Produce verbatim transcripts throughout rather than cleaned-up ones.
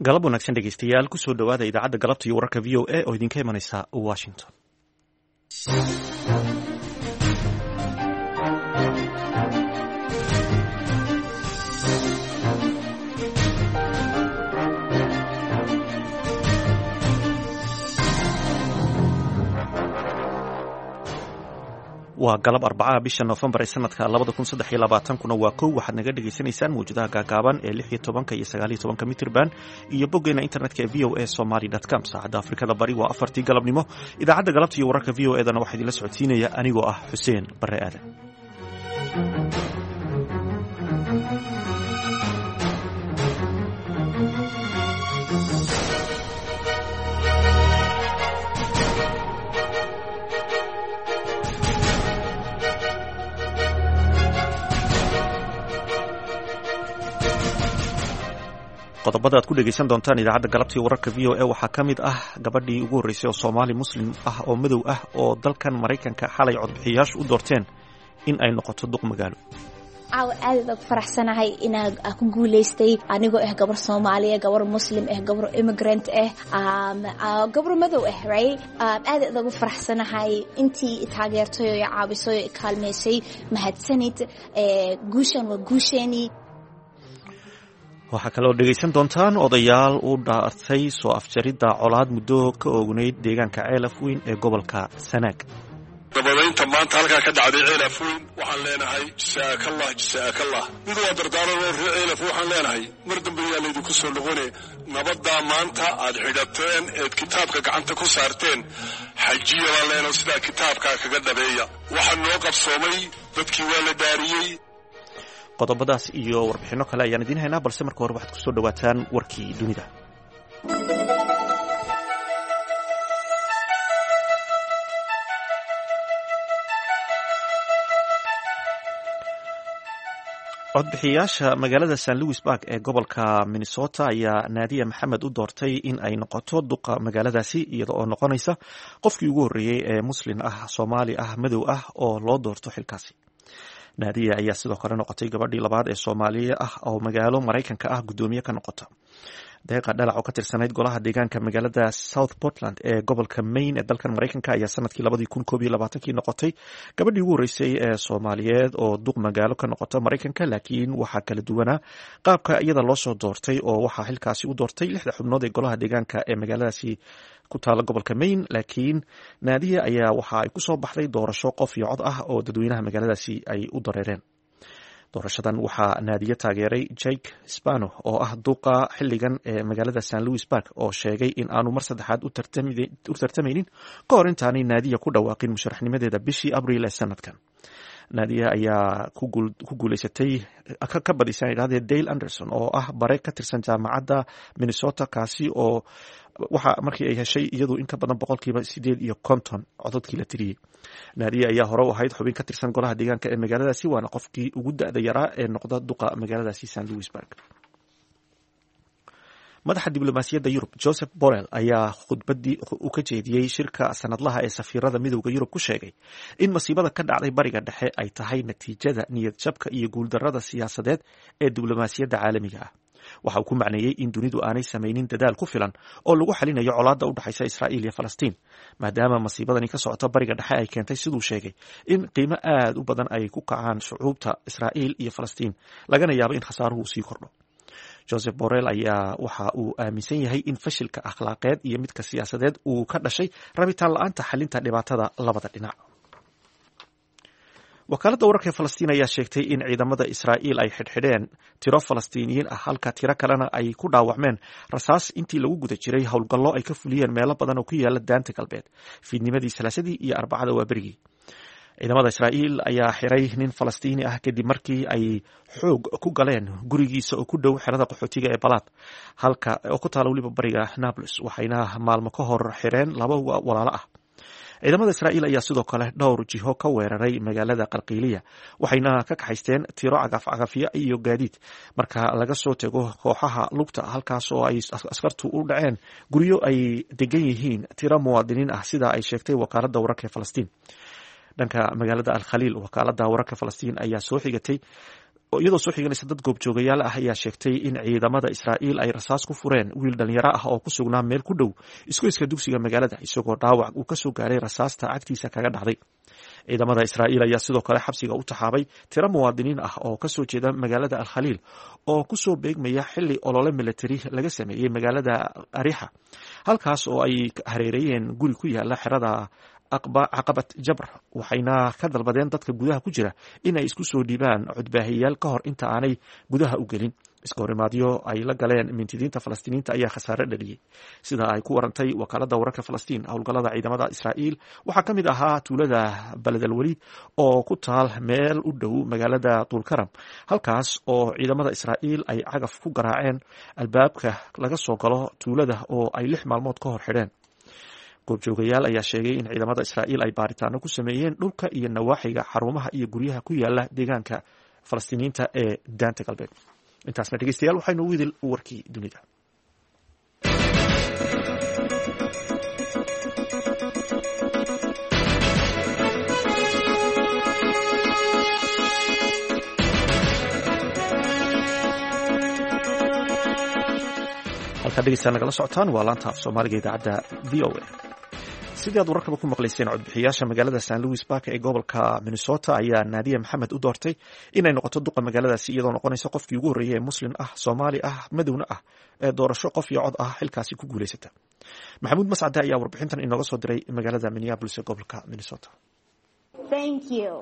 galab wanaagsan dhegeystayaal kusoo dhawaada idaacadda galabta iyo wararka v o a oo idinka imanaysa washington. waa galab arbacaha bisha Noofembar ee sanadka labada kun saddex iyo labaatan kuna waa kow waxaad naga dhageysanaysaan mawjadaha gaagaaban ee lix iyo tobanka iyo sagaal iyo tobanka mitirban iyo boggeena internetka ee v o a somali dot com. saacadda Afrikada Bari waa afartii galabnimo. idaacadda galabta iyo wararka v o a dana waxaa idinla socodsiinaya anigoo ah Xuseen Barre Aadan. qodobada aad ku dhegeysan doontaan idaacadda galabta iyo wararka v o a waxaa ka mid ah gabadhii ugu horreysay oo Soomaali Muslim ah oo madow ah oo dalkan Mareykanka xalay codbixiyayaashu u doorteen in ay noqoto duq magaalo. aad ugu faraxsanahay inaan ku guuleystay anigoo ah gabar Soomaaliya, gabar Muslim ah, gabar immigrant ah, gabar madow ah, right? aad ugu faraxsanahay intii taageertay oo caawisay oo kaalmeysay. mahadsanid. guushan waa guusheeni. waxaa kaloo dhegaysan doontaan odayaal u dhaartay soo afjaridda colaad muddo ka oognayd deegaanka Ceelaf Weyn ee gobolka Sanaag. dabadaynta maanta halkaa ka dhacday Ceelaf Weyn waxaan leenahay jazaakallah jazaakallah. mid waa dardaaran oo reer Ceelaf waxaan leenahay mar dambe yaa laydinku soo noqone nabaddaa maanta aad xidhateen eed kitaabka gacanta ku saarteen xajiya baan leenahay sidaa kitaabkaa kaga dhabeeya. waxaa noo qabsoomay dadkii waa la daariyey. qodobadaas iyo warbixino kale ayaan idiin haynaa, balse marka hore waxaad kusoo dhawaataan warkii dunida. codbixiyayaasha magaalada Saint Louisburg ee gobolka Minnesota ayaa Nadia Maxamed u doortay in ay noqoto duqa magaaladaasi, iyada oo noqonaysa qofkii ugu horreeyay ee Muslim ah, Soomaali ah, madow ah oo loo doorto xilkaasi. Nadia ayaa sidoo kale noqotay gabadhii labaad ee Soomaaliya ah oo magaalo Mareykanka ah gudoomiye ka noqota. deeqa dhalac oo ka tirsanayd golaha deegaanka magaalada South Portland ee gobolka Maine ee dalkan Mareykanka ayaa sanadkii labadii kun koob iyo labaatankii noqotay gabadhii ugu horreysay ee Soomaaliyeed oo duq magaalo ka noqota Mareykanka, laakiin waxaa kala duwanaa qaabka iyada loo soo doortay oo waxaa xilkaasi u doortay lixda xubnood ee golaha deegaanka ee magaaladaasi ku taala gobolka Maine. laakiin Nadia ayaa waxa ay ku soo baxday doorasho qof iyo cod ah oo dadweynaha magaaladaasi ay u dareereen. doorashadan waxaa Nadia taageeray Jake Spano oo ah duqa xilligan ee magaalada Saint Louisburg oo sheegay in aanu mar saddexaad u tartamaynin ka hor intaanay Nadia ku dhawaaqin musharaxnimadeeda bishii Abriil ee sanadkan. Nadia ayaa ku guuleysatay ka badisay idhahdee Dale Anderson oo ah bare ka tirsan jaamacadda Minnesota, kaasi oo waxa markii ay heshay iyadu in ka badan boqolkiiba sideed iyo konton codadkii la tiriyey. Nadia ayaa hore u ahayd xubin ka tirsan golaha deegaanka ee magaaladaasi, waana qofkii ugu da'da yaraa ee noqda duqa magaaladaasi Saint Louisburg. madaxa diblomaasiyadda Yurub Joseph Borrell ayaa khudbadii u ka jeediyey shirka sanadlaha ee safiirada midowda Yurub ku sheegay in masiibada ka dhacday bariga dhexe ay tahay natiijada niyad jabka iyo guuldarrada siyaasadeed ee diblomaasiyadda caalamiga ah. waxa uu ku macneeyey in dunidu aanay samaynin dadaal ku filan oo lagu xalinayo colaadda u dhaxaysa Israa'iil iyo Falastiin, maadaama masiibadani ka socota bariga dhexe ay keentay siduu sheegay in qiimo aad u badan ay ku kacaan shucuubta Israa'iil iyo Falastiin, lagana yaabo in khasaaruhu sii kordho. Joseph Borrell ayaa waxa uu aaminsan yahay in fashilka akhlaaqeed iyo midka siyaasadeed uu ka dhashay rabitaan la'aanta xalinta dhibaatada labada dhinac. wakaaladda wararka ee Falastiin ayaa sheegtay in ciidamada Israa'iil ay xidhxidheen tiro Falastiiniyiin ah halka tiro kalena ay ku dhaawacmeen rasaas intii lagu guda jiray howlgallo ay ka fuliyeen meelo badan oo ku yaala daanta galbeed fiidnimadii Salaasadii iyo Arbacada waaberigii. ciidamada Israa'iil ayaa xiray nin Falastiini ah kadib markii ay xoog ku galeen gurigiisa oo ku dhow xerada qaxootiga ee Balaad, halka oo ku taala weliba bariga Nablus, waxayna maalmo ka hor xireen laba walaalo ah. ciidamada Israa'iil ayaa sidoo kale dhowr jiho ka weeraray magaalada Qalqiiliya, waxayna ka kaxaysteen tiro cagaf-cagafyo iyo gaadiid marka laga soo tago kooxaha lugta, halkaas oo ay askartu u dhaceen guryo ay degan yihiin tiro muwaadiniin ah sida ay sheegtay wakaaladda wararka ee Falastiin. dhanka magaalada Al Khaliil, wakaaladda wararka Falastiin ayaa soo xigatay iyadoo soo xiganaysa dad goobjoogayaal ah ayaa sheegtay in ciidamada Israa'iil ay rasaas ku fureen wiil dhalinyaro ah oo ku sugnaa meel ku dhow isgoyska dugsiga magaalada isagoo dhaawac uu ka soo gaaray rasaasta cagtiisa kaga dhacday. ciidamada Israa'iil ayaa sidoo kale xabsiga u taxaabay tiro muwaadiniin ah oo ka soo jeeda magaalada Al-Khaliil oo ku soo beegmaya xilli olole military laga sameeyay magaalada Ariha, halkaas oo ay hareerayeen guri ku yaala xerada caqabad jabr, waxayna ka dalbadeen dadka gudaha ku jira in ay isku soo dhiibaan codbaahiyayaal ka hor inta aanay gudaha u gelin. iska horimaadyo ay la galeen mintidiinta Falastiiniinta ayaa khasaare dhaliyay. sida ay ku warantay wakaalada wararka Falastiin, howlgallada ciidamada Israa'iil waxaa ka mid ahaa tuulada Balad al-Waliid oo ku taal meel u dhow magaalada Tulkaram, halkaas oo ciidamada Israa'iil ay cagaf ku garaaceen albaabka laga soo galo tuulada oo ay lix maalmood ka hor xidheen. goobjoogayaal ayaa sheegay in ciidamada Israa'iil ay baaritaano ku sameeyeen dhulka iyo nawaaxiga xarumaha iyo guryaha ku yaala deegaanka Falastiiniinta ee Daanta Galbeed. intaasna dhegeystayaal waxaynu widil warkii dunida. halkaa dhegeystayaal nagala socotaan waa laanta af Soomaaliga idaacadda V O A. sidii aad wararkaba ku maqlayseen, codbixiyaasha magaalada Saint Louis Park ee gobolka Minnesota ayaa Nadia Maxamed u doortay inay noqoto duqa magaaladaasi, iyadoo noqonaysa qofkii ugu horreeyay ee muslim ah, Soomaali ah, madowna ah ee doorasho qof iyo cod ah xilkaasi ku guulaysata. Maxamuud Mascade ayaa warbixintan inooga soo diray magaalada Minneapolis ee gobolka Minnesota. Thank you.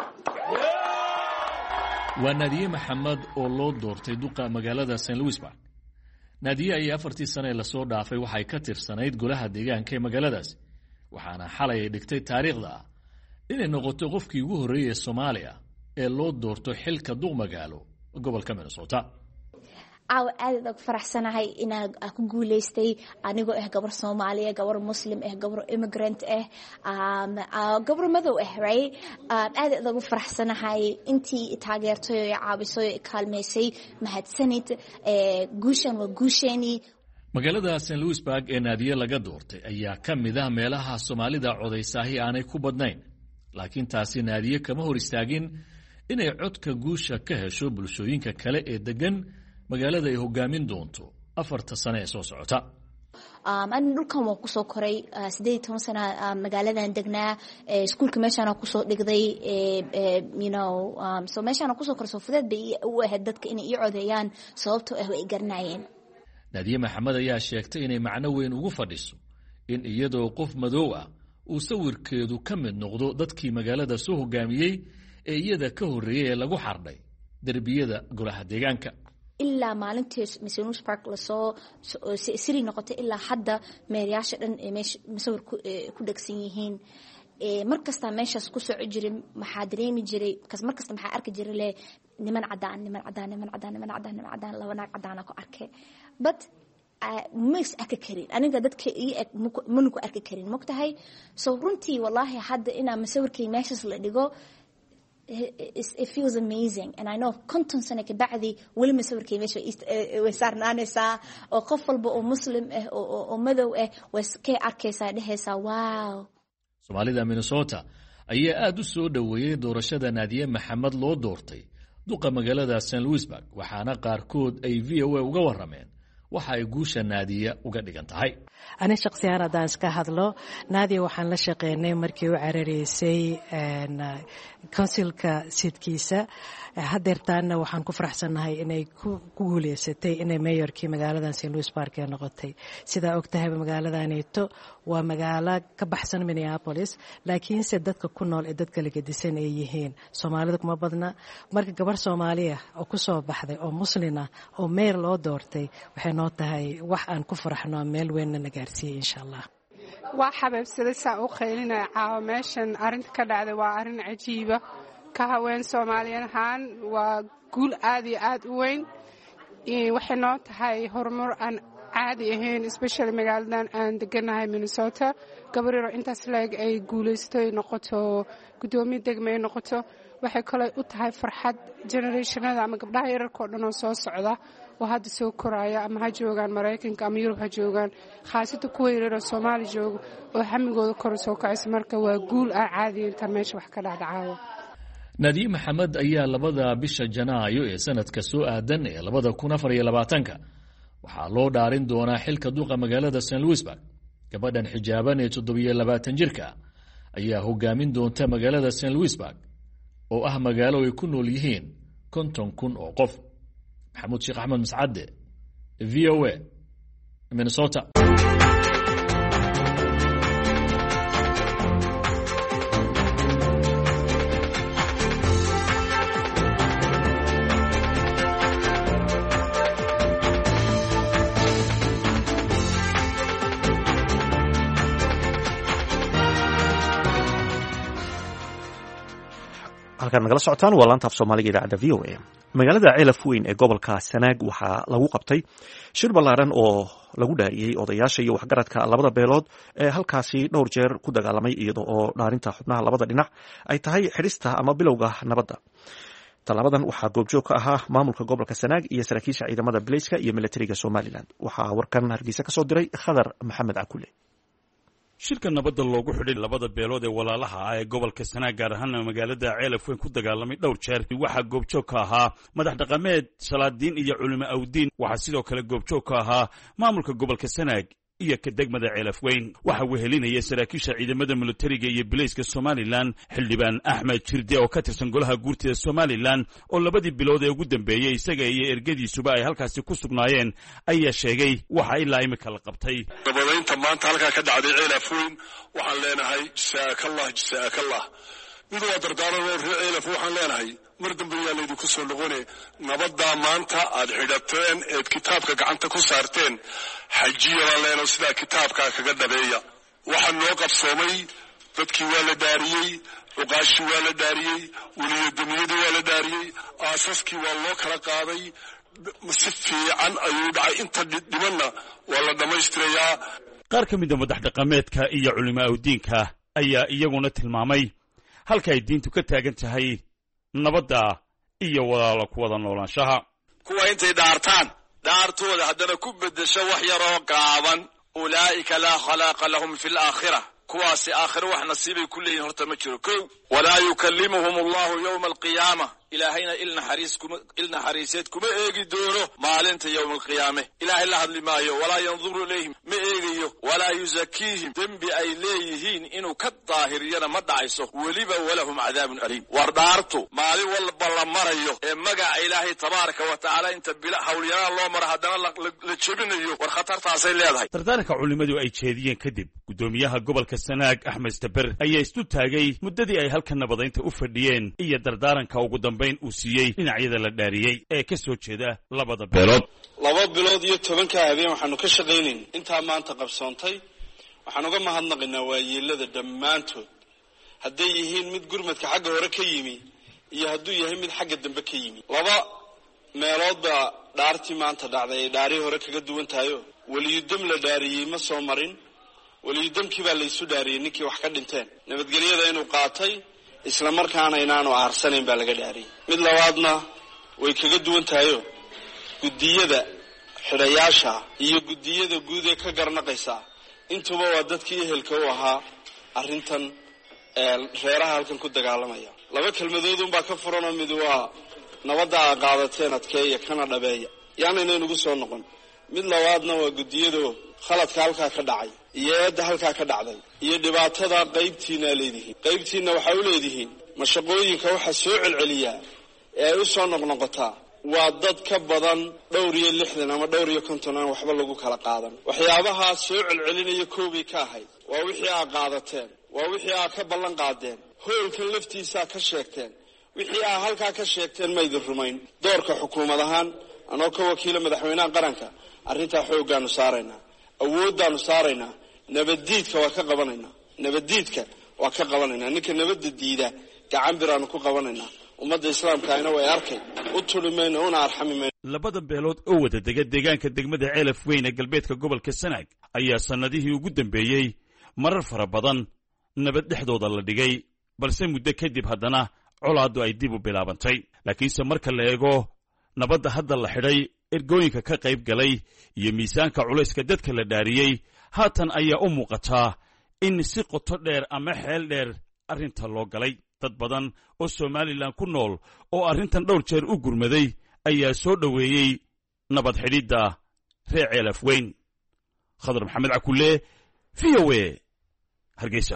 waa Nadia Maxamed oo loo doortay duqa magaalada Saint Louis Park. Nadia ayaa afartii sane la soo dhaafay waxay ka tirsanayd golaha deegaanka ee magaaladaas, waxaana xalay ay dhigtay taariikhda ah inay noqoto qofkii ugu horreeyay Soomaaliya ee loo doorto xilka duq magaalo gobolka Minnesota. aw aad ugu faraxsanahay inaan ku guuleystay anigoo ah gabar Soomaaliya, gabar muslim ah, gabar immigrant ah, um gabar madow ah, right? aad ugu faraxsanahay intii taageertay oo caawisay kaalmeysay, mahadsanid. ee guushan waa guushani. magaalada Saint Louis Park ee Nadia laga doortay ayaa ka mid ah meelaha Soomaalida codaysaahi aanay ku badnayn, laakiin taasi Nadia kama hor istaagin inay codka guusha ka hesho bulshooyinka kale ee degan magaalada ay hogaamin doonto afarta sano ee soo socota. um aan dhulkan waan kusoo koray siddeed iyo toban sano magaaladan degnaa, iskuulka meeshaan ku soo dhigday, you know um so meeshaan ku soo korsoo fudeed bay u ahayd dadka inay i codeeyaan sababtoo ah way garanayeen. Nadia Maxamed ayaa sheegtay inay macno weyn ugu fadhiso in iyadoo qof madow ah uu sawirkeedu ka mid noqdo dadkii magaalada soo hogaamiyey ee iyada ka horreeyay ee lagu xardhay derbiyada golaha deegaanka. ilaa maalintii Saint Louis Park la soo siri noqotay ilaa hadda meerayaasha dhan ee meesha sawir ku dhagsan yihiin. ee markasta meeshaas ku soo jiray maxaa dareemi jiray kas markasta maxaa arki jiray le niman cadaan niman cadaan niman cadaan niman cadaan niman cadaan laba naag cadaan ku arkay, but mix arki karin aniga dadka ii eg ma ku arki karin mogtahay. so runtii wallahi hadda ina masawirkay meeshaas la dhigo, it feels amazing, and I know konton sano ka bacdi wali masawirkay meesha way saarnaanaysaa oo qof walba oo muslim ah oo madow ah way ka arkaysaa dhehaysaa wow. Soomaalida Minnesota ayaa aad u soo dhaweeyay doorashada Nadia Maxamed loo doortay duqa magaalada Saint Louis Park, waxaana qaarkood ay V O A uga warameen waxa ay guusha Nadia uga dhigan tahay. Ani shakhsiyan haddaan iska hadlo, Nadia waxaan la shaqeynay markii uu carareysay councilka sidkiisa. hadeertaana waxaan ku faraxsanahay inay ku guuleysatay inay mayorkii magaalada Saint Louis Park ee noqotay. Sida ogtahay magaaladaanito waa magaalo ka baxsan Minneapolis, laakiin se dadka ku nool ee dadka laga disan ay yihiin Soomaalida kuma badna. marka gabar Soomaaliya oo ku soo baxday oo muslina oo mayor loo doortay waxay noo tahay wax aan ku faraxno meel weyn na gaarsiiyay insha Allah. waa xabeebsaday saa u qeylina caawa meeshan arinta ka dhacday waa arin cajiiba ka haween Soomaaliyan ahaan waa guul aad iyo aad u weyn. waxay noo tahay horumar aan caadi ahayn, especially magaaladan aan deganahay Minnesota. gabariro intaas leeg ay guuleystay noqoto gudoomiye degmay noqoto, waxay kale u tahay farxad generationada ama gabdhaha yararka oo dhan oo soo socda oo hadda soo koraya ama ha joogaan Mareykanka ama Yurub ha joogaan, khaasatan kuwa yaryar Soomaali jooga oo hamigooda kor soo kacaysa. marka waa guul aan caadi inta meesha wax ka dhacda caawa. naadiye maxamed ayaa labada bisha janaayo ee sanadka soo aadan ee labada kun afar iyo labaatanka waxaa loo dhaarin doonaa xilka duqa magaalada Saint Louisburg. gabadhan xijaaban ee toddobiyo labaatan jirka ayaa hogaamin doonta magaalada Saint Louisburg oo ah magaalo ay ku nool yihiin konton kun oo qof. maxamuud sheekh axmed mascade, V O A, Minnesota. halkaan nagala socotaan waa laanta af soomaaliga idaacadda V O A. magaalada ceelaf weyn ee gobolka Sanaag waxaa lagu qabtay shir ballaaran oo lagu dhaariyey odayaasha iyo waxgaradka labada beelood ee halkaasi dhowr jeer ku dagaalamay iyada oo dhaarinta xubnaha labada dhinac ay tahay xidhista ama bilowga nabadda. talabadan waxaa goobjoog ka ahaa maamulka gobolka Sanaag iyo saraakiisha ciidamada Booliiska iyo militariga Somaliland. waxaa warkan Hargeysa ka soo diray Khadar Maxamed Cakule. shirka nabadda loogu xidhay labada beelood ee walaalaha ah ee gobolka Sanaag gaar ahaan magaalada ceelaf weyn ku dagaalamay dhowr jeer waxaa goobjoog ka ahaa madax dhaqameed, salaadiin iyo culimo awdiin. waxaa sidoo kale goobjoog ka ahaa maamulka gobolka Sanaag iyo ka degmada ceelaf weyn. waxa wehelinaya saraakiisha ciidamada militariga iyo Booliiska Somaliland xildhibaan Axmed Jirde oo ka tirsan golaha guurtida Somaliland oo labadii bilood ee ugu dambeeyay isaga iyo ergadiisuba ay halkaasi ku sugnaayeen ayaa sheegay waxa ilaa imika la qabtay. nabadaynta maanta halkaa ka dhacday ceelaf weyn waxaan leenahay jazaakallah jazaakallah. mid waa dardaaran oo reer ceelaf waxaan leenahay mar dambe yaa laydinku soo noqone nabaddaa maanta aad xidhateen eed kitaabka gacanta ku saarteen xajiya baan leenaho sidaa kitaabkaa kaga dhabeeya. waxaa noo qabsoomay dadkii waa la dhaariyey, cuqaashii waa la dhaariyey, weliyadamiyadii waa la dhaariyey, aasaskii waa loo kala qaaday. si fiican ayuu dhacay. inta dhibanna waa la dhammaystirayaa. qaar ka mid a madax dhaqameedka iyo culimo awdiinka ayaa iyaguna tilmaamay halka ay diintu ka taagan tahay nabadda iyo walaalo ku wada noolaanshaha. kuwa intay dhaartaan dhaartooda haddana ku beddesho wax yaroo gaaban, ulaa'ika laa khalaaqa lahum fi laakhira, kuwaasi aakhiro wax nasiibay ku leeyihin horta ma jiro. kow, walaa yukallimuhum allahu yowma alqiyaama, ilaahayna il naxariiseed kuma eegi doono maalinta yowma alqiyaame. ilaahay la hadli maayo. walaa yanduru ilayhim, ma eegayo. walaa yuzakiihim, dembi ay leeyihiin inuu ka daahiriyana ma dhacayso. weliba walahum cadaabun aliim. war dhaartu maalin walba la marayo ee magaca ilaahay tabaaraka wa tacaala inta bila hawlyaraan loo maro haddana la jebinayo, war khatartaasay leedahay. dardaaranka culimmadu ay jeediyeen kadib gudoomiyaha gobolka Sanaag Axmed Staber ayaa istu taagay muddadii ay halka nabadaynta u fadhiyeen iyo dardaaranka ugu dambayn uu siiyey dhinacyada la dhaariyey ee ka soo jeeda labada beelood. laba bilood iyo tobanka habeen waxaanu ka shaqaynayn intaa maanta qabsoontay. waxaan uga mahadnaqaynaa waayeelada dhammaantood, hadday yihiin mid gurmadka xagga hore ka yimi iyo hadduu yahay mid xagga dambe ka yimi. laba meeloodba dhaartii maanta dhacday ay dhaarii hore kaga duwan tahayo weliyudam la dhaariyey ma soo marin. weliyudamkii baa laysu dhaariyey ninkii wax ka dhinteen, nabadgelyada inuu qaatay isla markaana inaanu aarsanayn baa laga dhaariyey. mid labaadna way kaga duwan tahayo guddiyada xidhayaasha iyo guddiyada guud ee ka garnaqaysa intuba waa dadkii ehelka u ahaa arrintan reeraha halkan ku dagaalamaya. laba kelmadoodunbaa ka furanoo mid waa nabadda aa qaadateen adkeeya kana dhabeeya, yaana inaynugu soo noqon. mid labaadna waa guddiyado khaladka halkaa ka dhacay iyo eedda halkaa ka dhacday iyo dhibaatada qaybtiinaa leedihiin. qaybtiinna waxaa u leedihiin mashaqooyinka waxaa soo celceliyaa ee ay u soo noqnoqotaa waa dad ka badan dhowr iyo lixdan ama dhowr iyo konton aan waxba lagu kala qaadan. waxyaabahaa soo celcelinaya koobay ka ahayd waa wixii aa qaadateen, waa wixii aa ka ballan qaadeen, hoolkan laftiisaa ka sheegteen. wixii aa halkaa ka sheegteen ma idin rumayn. doorka xukuumad ahaan anoo ka wakiila madaxweynaha qaranka arrintaa xooggaanu saaraynaa, awooddaanu saaraynaa. nabaddiidka waa ka qabanaynaa, nabaddiidka waa ka qabanaynaa. ninka nabadda diida gacan biraanu ku qabanaynaa. ummadda islaamkaayna way arkay, u tuli mayno una arxami mayno. labada beelood oo wada dega deegaanka degmada ceelaf weyn ee galbeedka gobolka Sanaag ayaa sannadihii ugu dambeeyey marar fara badan nabad dhexdooda la dhigay, balse muddo kadib haddana colaaddu ay dib u bilaabantay. laakiinse marka la eego nabadda hadda la xidhay, ergooyinka ka qayb galay iyo miisaanka culayska dadka la dhaariyey, haatan ayaa u muuqataa in si qoto dheer ama xeel dheer arrinta loo galay. dad badan oo somalilan ku nool oo arrintan dhowr jeer u gurmaday ayaa soo dhoweeyey nabad xidhidda reer ceelaf weyn. khadar maxamed cakulle, v o a, hargeysa.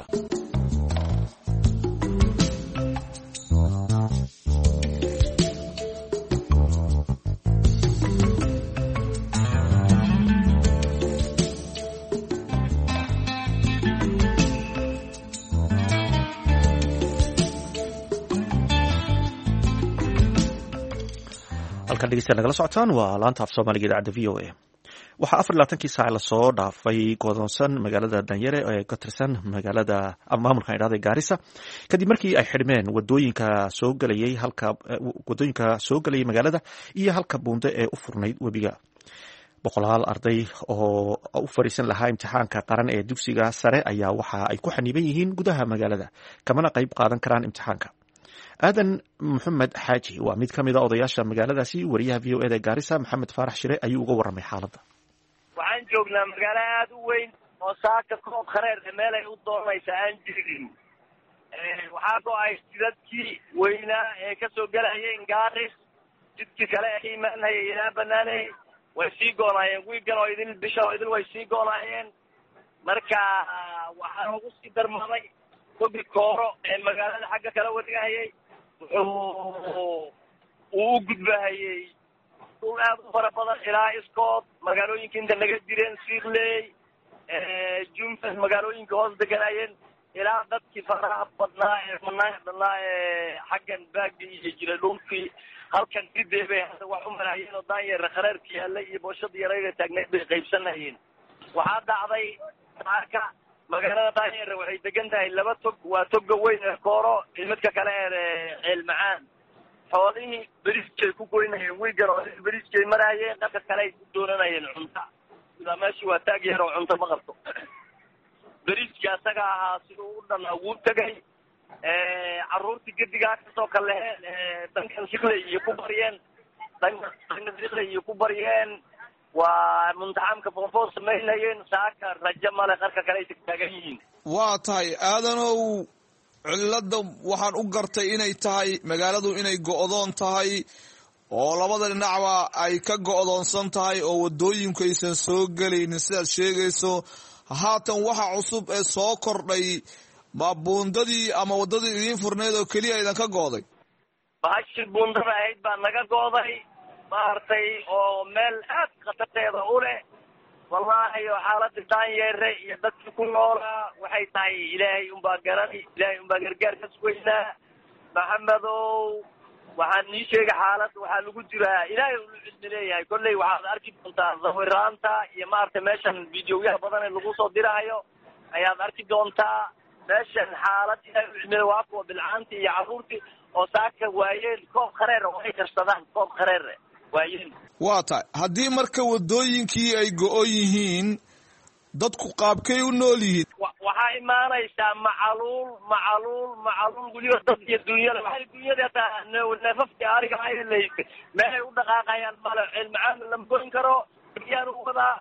halkan dhegeystayaal nagala socotaan waa laanta af soomaaliga idaacadda v o a. waxaa afar iyo labaatankii saac lasoo dhaafay godoonsan magaalada danyare ee ka tirsan magaalada maamulkan idhahda gaarisa kadib markii ay xidhmeen wadooyinka soo gelayay halka wadooyinka soo gelayay magaalada iyo halka buunde ee u furnayd webiga. boqolaal arday oo u fariisan lahaa imtixaanka qaran ee dugsiga sare ayaa waxa ay ku xaniiban yihiin gudaha magaalada kamana qayb qaadan karaan imtixaanka. aadan maxamed xaaji waa mid ka mid a odayaasha magaaladaasi. wariyaha v o eda gaarisa maxamed faarax shire ayuu uga warramay xaaladda. waxaan joognaa magaalo aada u weyn oo saaka koob khareer meel ay u doonaysa aan jirin. waxaa go-ay jidadkii weynaa ee kasoo gelayeen gaaris, jidkii kale ee ka imaanayay ilaa banaaney way sii goonaayeen. wiigan oo idin bisha oo idin way sii goonaayeen. marka waxaa ugu sii darmaday tobi kooro ee magaalada xagga kala wadigahayay wuxuu uu u gudbahayey dhul aad u fara badan ilaa iskood magaalooyinka inta naga jireen siirley jumfas magaalooyinka hoos deganayeen ilaa dadkii faraha badnaa ee manaanka dhanaa ee xaggan baagga iyo jira dhulkii halkan didee bay hadda wax u maraayeen oo daanyeera khareerka yaallay iyo booshada yarayda taagneed bay qaybsanayeen. waxaa dhacday saaka magaalada daanyeera waxay degan tahay laba tog. waa toga weyn ee kooro iyo midka kale ee ceel macaan. xoolihii beriskay ku goynayeen wiigan oo beriskay maraayeen, dhanka kale ay ku doonanayeen cunta. sidaa meeshii waa taag yar oo cunto ma qabto. beriskii asaga ahaa siduu u dhanaa wuu tegay. carruurtii gedigaa kasoo kaleheen dankan sikley iyo ku baryeen dankan sikley iyo ku baryeen waa muntaxamka foofoo samaynayeen. saaka rajo male, qarka kale ay tagtaagan yihiin. waa tahay aadanow, cilada waxaan u gartay inay tahay magaaladu inay go'doon tahay oo labada dhinacba ay ka go'doonsan tahay oo wadooyinku aysan soo gelaynin sidaad sheegayso. haatan waxa cusub ee soo kordhay ma buundadii ama wadadii idiin furneed oo keliya idan ka go'day? bahashii buundada ahayd baa naga go'day maartay oo meel aad khatarteeda u leh. wallaahi oo xaaladii daanyeere iyo dadkii ku noolaa waxay tahay ilaahay unbaa garani, ilaahay unbaa gargaar ka sugaynaa. maxamedow waxaan nii sheegay xaalad waxaa lagu jiraa ilaahay ulu cilmi leeyahay. kolley waxaad arki doontaa sawiraanta iyo maaragtay meeshan videoyaha badan ee lagu soo dirahayo ayaad arki doontaa. meeshan xaalad ilaahay ulu cilmi waa kuwa bilcaantii iyo carruurtii oo saaka waayeen koob khareer oo ay karsadaan koob khareer waayeen. waa tahay haddii marka wadooyinkii ay go-on yihiin dadku qaabkay u nool yihiin? waxaa imaanaysaa macaluul macaluul macaluul weliba dad iyo dunyada. waxay dunyada hataa neefafkii ariga ayla meelay u dhaqaaqayaan male. cilmacaan lama goyn karo. biyaan u wadaa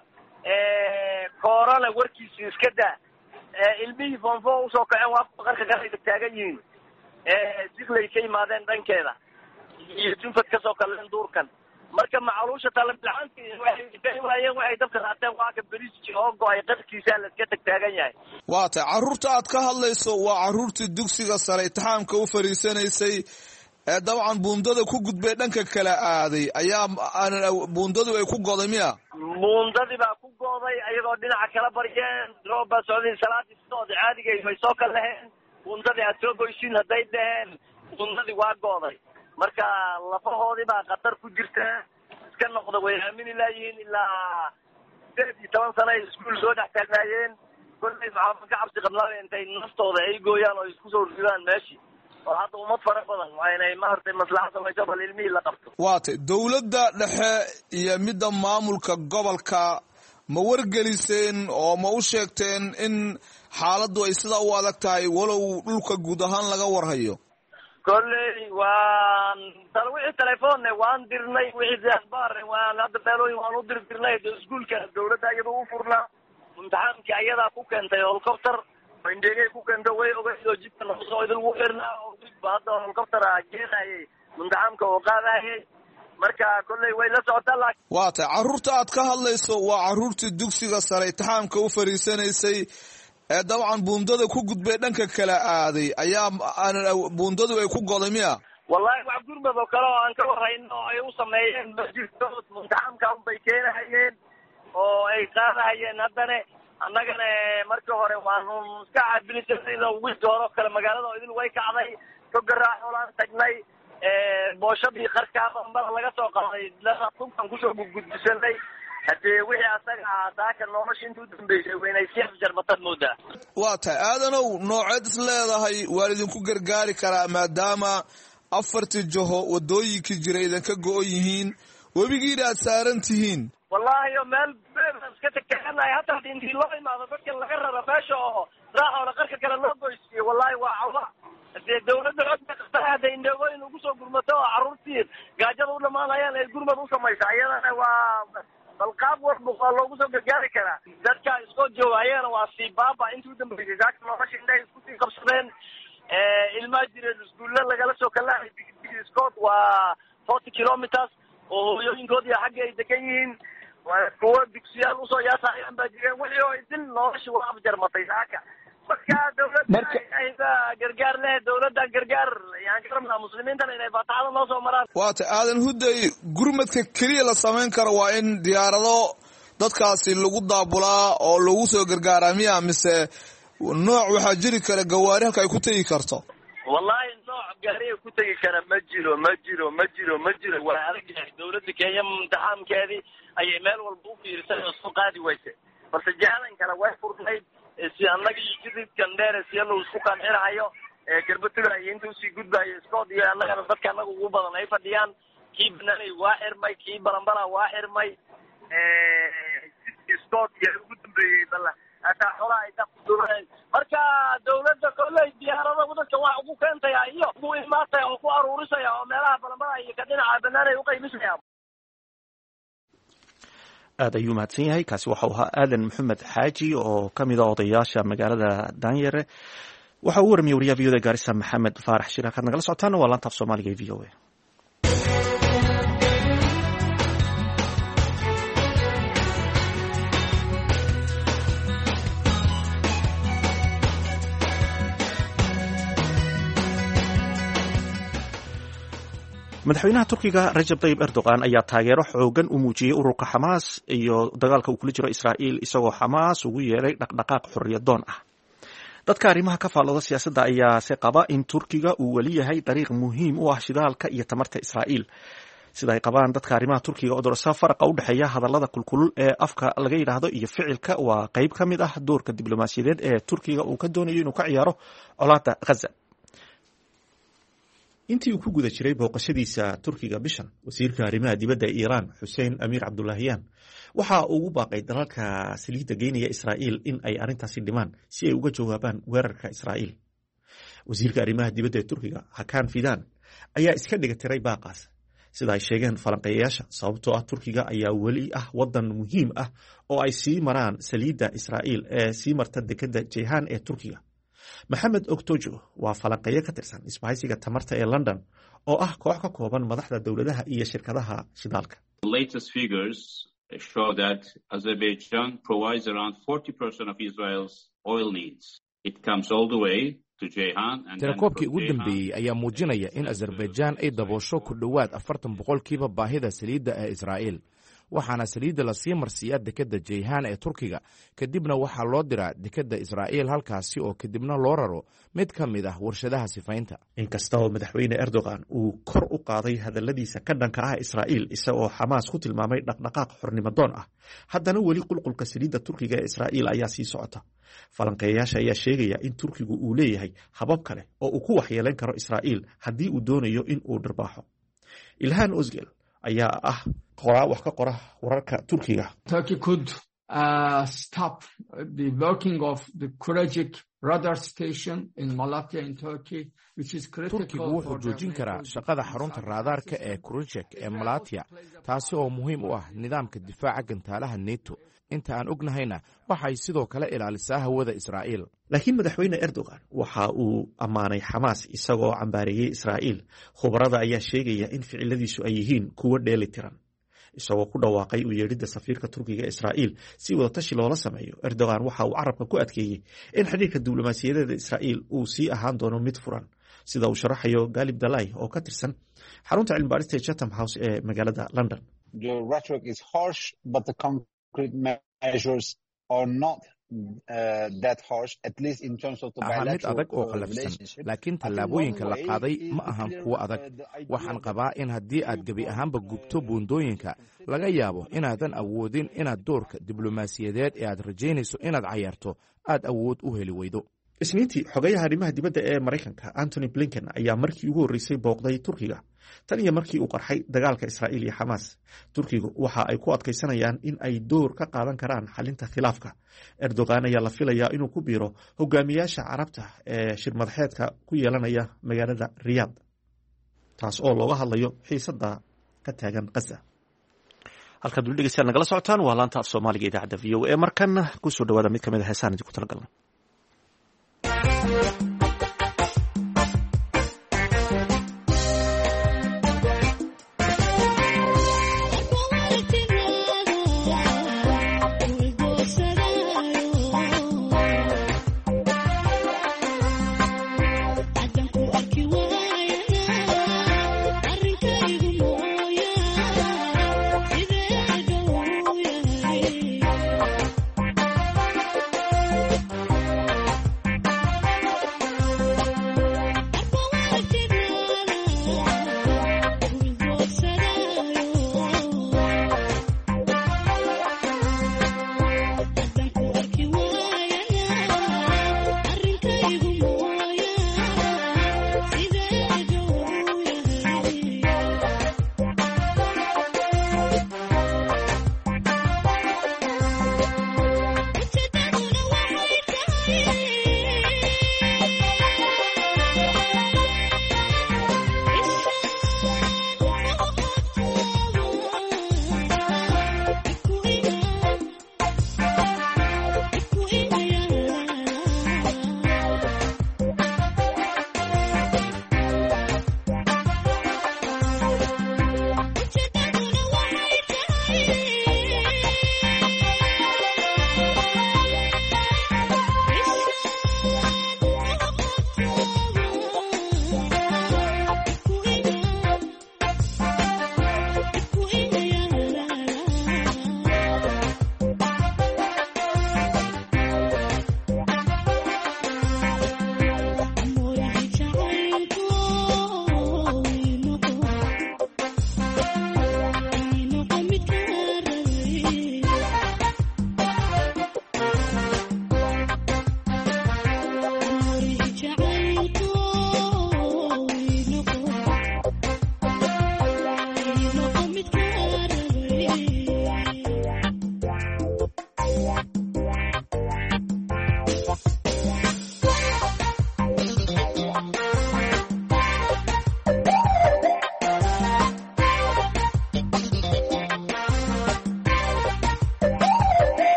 koorana warkiisa iska daa. ilmihii foonfo usoo kaceen waa kuwa qarka kale ay taagan yihiin. siklay ka yimaadeen dhankeeda iyo junfad kasoo kaleen duurkan. marka macaluusha talabilaantii waxay waayeen waxay dabka qaateen waa ka beriski oo go-ay qarkiisa la iska tagtaagan yahay. waa tahay carruurta aad ka hadlayso waa carruurtii dugsiga sare imtixaamka u fariisanaysay ee dabcan buundada ku gudbay dhanka kala aaday ayaa buundadu ay ku go'day miya? buundadii baa ku go'day ayagoo dhinaca kala baryeen. roob baa socday, salaadii socday caadigay way soo kala leheen. buundadii aad soo goysiin hadday dheheen buundadii waa go'day. marka lafahoodii baa khatar ku jirta. iska noqda way aamini laayihiin. ilaa sideed iyo toban sano ay iskuul soo dhex taagnaayeen. kolley maxaa ka cabsi qabnaa intay naftooda ay gooyaan oo isku soo ridaan meeshii. oo hadda ummad fara badan waa inay maaragtay maslaxa samayso bal ilmihii la qabto. waa tay dowladda dhexe iyo midda maamulka gobolka ma wargeliseen oo ma u sheegteen in xaaladdu ay sidaa u adag tahay walow dhulka guud ahaan laga warhayo? kolley waan wixii telefoonne waan dirnay, wixii akhbaarne waan hadda beelooyin waan u diri dirnay. iskuulka dawladda iyada u furnaa imtixaankii ayadaa ku keentay helicopter indhegay ku keento way ogaydoo jidka noqosoo idil ugu xirnaa oo dibba hadda helicoptera geenayay mundaxamka oo qaadayay marka kolley way la socotaa laakiin waa tahay carruurta aad ka hadlayso waa carruurtii dugsiga sare imtixaamka u fariisanaysay ee dabcan buundada ku gudbay dhanka kala aaday ayaa buundadu ay ku goday miya wallahi wax gurmad oo kale oo aan ka warrayno oo ay u sameeyeen masjidkood muntaxamka unbay keenahayeen oo ay qaadahayeen haddana annagana markii hore waanu iska caabilisana wiilka hore oo kale magaalada oo idil way kacday togaraac olaan tagnay booshadii qarkaaba ambada laga soo qaaday tunkan kusoo gudgudbisanay haddee wixii asaga ah daaka nolosha inta u dambeysay waynay si afjarmatad moodaa waa tahay aadanow nooceed is leedahay waa idinku gargaari karaa maadaama afartii jaho wadooyinkii jira idinka go-on yihiin webigiina aad saaran tihiin wallahi o meel iska takaanahay hataa hadi intii loo imaado dadkan laga rara meesha oo raaxoola qarka kale loo goysiiyo wallahi waa cawda hadee dawladda codka qabtaa hadday indheegooyin ugu soo gurmato oo carruurtii gaajada u dhamaanayaan ay gurmad u samaysa iyadana waa balqaab walba waa loogu soo gargaari karaa dadka iskoo joogaayana waa sii baaba intii u dambeysay saaka nolosha indhahay isku sii qabsadeen ilmaa jireen iskuulla lagala soo kalaahay iskood waa forty kilometers oo hooyooyinkoodii xagga ay degan yihiin kuwa dugsiyaal usoo yaasayaan baa jireen wixii oo idil nolosha waa afjarmatay saaka marka dawladda gargaar leh dawladda gargaar yaan ka rabnaa muslimiintana inay faataxada noo soo maraan waa ta aadan hudday gurmadka keliya la samayn karo waa in diyaarado dadkaasi lagu daabulaa oo lagu soo gargaaraa miya mise nooc waxaa jiri kara gawaari halka ay ku tegi karto wallahi nooc gaariga ku tegi kara ma jiro ma jiro ma jiro ma jiro waa adag yahay dawladda kenya imtixaamkeedii ayay meel walba u fiirisay oo soo qaadi weysay balse jihadan kale way furnayd si annaga iyo jididkan dheer siya lagu isku qancinahayo garbatuga iyo inta usii gudbayo iskood iyo annagana dadka annaga ugu badan ay fadhiyaan kii banaanay waa xirmay kii balambala waa xirmay iskood iyo ugu dambeeyey balla hataa xolaa ay daqudureen marka dawladda kolley diyaarada dadka wax ugu keentaya iyo ugu imaataya oo ku aruurisaya oo meelaha balambala iyo ka dhinaca banaanay uqaymisaya aad ayuu mahadsan yahay kaasi waxau ahaa aadan maxamed xaaji oo ka mid a odayaasha magaalada daanyare waxa uu warramiyey wariyaha v o da gaarisa maxamed faarax shir halkaad nagala socotaana waa laanta af soomaaliga ee v o a madaxweynaha turkiga rajab tayyib erdogan ayaa taageero xoogan u muujiyey ururka xamaas iyo dagaalka uu kula jiro israa'iil isagoo xamaas ugu yeeray dhaqdhaqaaq xorriyadoon ah dadka arrimaha ka faallooda siyaasadda ayaase qaba in turkiga uu weli yahay dariiq muhiim u ah shidaalka iyo tamarta israa'iil sida ay qabaan dadka arrimaha turkiga oo dorasa faraqa u dhexeeya hadallada kulkulul ee afka laga yidhaahdo iyo ficilka waa qayb ka mid ah doorka diblomaasiyadeed ee turkiga uu ka doonayo inuu ka ciyaaro colaadda ghaza intii uu ku guda jiray booqashadiisa turkiga bishan wasiirka arrimaha dibadda ee iiraan xuseen amiir cabdulaahiyaan waxa uu ugu baaqay dalalka saliidda geynaya israa'iil in ay arrintaasi dhimaan si ay uga jawaabaan weerarka israa'iil wasiirka arrimaha dibadda ee turkiga hakan fidan ayaa iska dhiga tiray baaqaas sida ay sheegeen falanqeeyayaasha sababtoo ah turkiga ayaa weli ah wadan muhiim ah oo ay sii maraan saliidda israa'iil ee sii marta dekedda jeyhan ee turkiga maxamed ogtojo waa falanqeeyo ka tirsan isbahaysiga tamarta ee london oo ah koox ka kooban madaxda dowladaha iyo shirkadaha shidaalka tirakoobkii ugu dambeeyey ayaa muujinaya in azerbaijan ay daboosho ku dhowaad afartan boqolkiiba baahida saliidda ee israa'iil waxaana saliidda lasii marsiiyaa dekedda jeyhan ee turkiga kadibna waxaa loo diraa dekedda israa'iil halkaasi oo kadibna loo raro mid ka mid ah warshadaha sifaynta inkasta oo madaxweyne erdogan uu kor u qaaday hadalladiisa ka dhanka ah israa'iil isagoo xamaas ku tilmaamay dhaqdhaqaaq xornimadoon ah haddana weli qulqulka saliidda turkiga ee israa'iil ayaa sii socota falanqeeyayaasha ayaa sheegaya in turkigu uu leeyahay habab kale oo uu ku waxyeelayn karo israa'iil haddii uu doonayo in uu dhirbaaxo ilhan osgel ayaa ah qoraa wax ka qora wararka turkiga Turkey could uh, stop the working of the Kurajik radar station in Malatya in Turkey which is critical. Turkigu wuxuu joojin karaa shaqada xarunta raadaarka ee Kurajik ee Malatya taasi oo muhiim u ah nidaamka difaaca gantaalaha NATO inta aan ognahayna waxay sidoo kale ilaalisaa hawada israa'iil. laakiin madaxweyne erdogan waxa uu ammaanay xamaas isagoo cambaareeyey israa'iil. khubarada ayaa sheegaya in ficiladiisu ay yihiin kuwo dheeli tiran. isagoo ku dhawaaqay u yeedhidda safiirka turkiga israa'iil si wadatashi loola sameeyo, erdogan waxa uu carabka ku adkeeyey in xidhiirka diblomaasiyadeeda israa'iil uu sii ahaan doono mid furan, sida uu sharaxayo galib dalai oo ka tirsan xarunta cilmi baarista Chatham House ee magaalada London. The rhetoric is harsh, but the concrete measures are not uh, that harsh, at least in terms of the bilateral mid adag oo qalafsan, laakiin tallaabooyinka la qaaday ma ahan kuwo adag. Waxaan qabaa in haddii aad gebi ahaanba gubto buundooyinka, laga yaabo inaadan awoodin inaad doorka diblomaasiyadeed ee aad rajaynayso inaad cayaarto aad awood u heli weydo. isniintii xogayaha arrimaha dibadda ee Maraykanka Antony Blinken ayaa markii ugu horreysay booqday Turkiga tan iyo markii uu qarxay dagaalka Israa'iil iyo Xamaas. Turkigu waxa ay ku adkaysanayaan in ay door ka qaadan karaan xalinta khilaafka. Erdogan ayaa la filayaa inuu ku biiro hogaamiyaasha Carabta ee shir madaxeedka ku yeelanaya magaalada Riyadh, taas oo looga hadlayo xiisadda ka taagan Gaza. halkaad weli dhegeystayaal nagala socotaan waa laanta af Soomaaliga idaacadda V O A. markan ku soo dhawaada mid ka mid ah heesaan idinku talagalnay.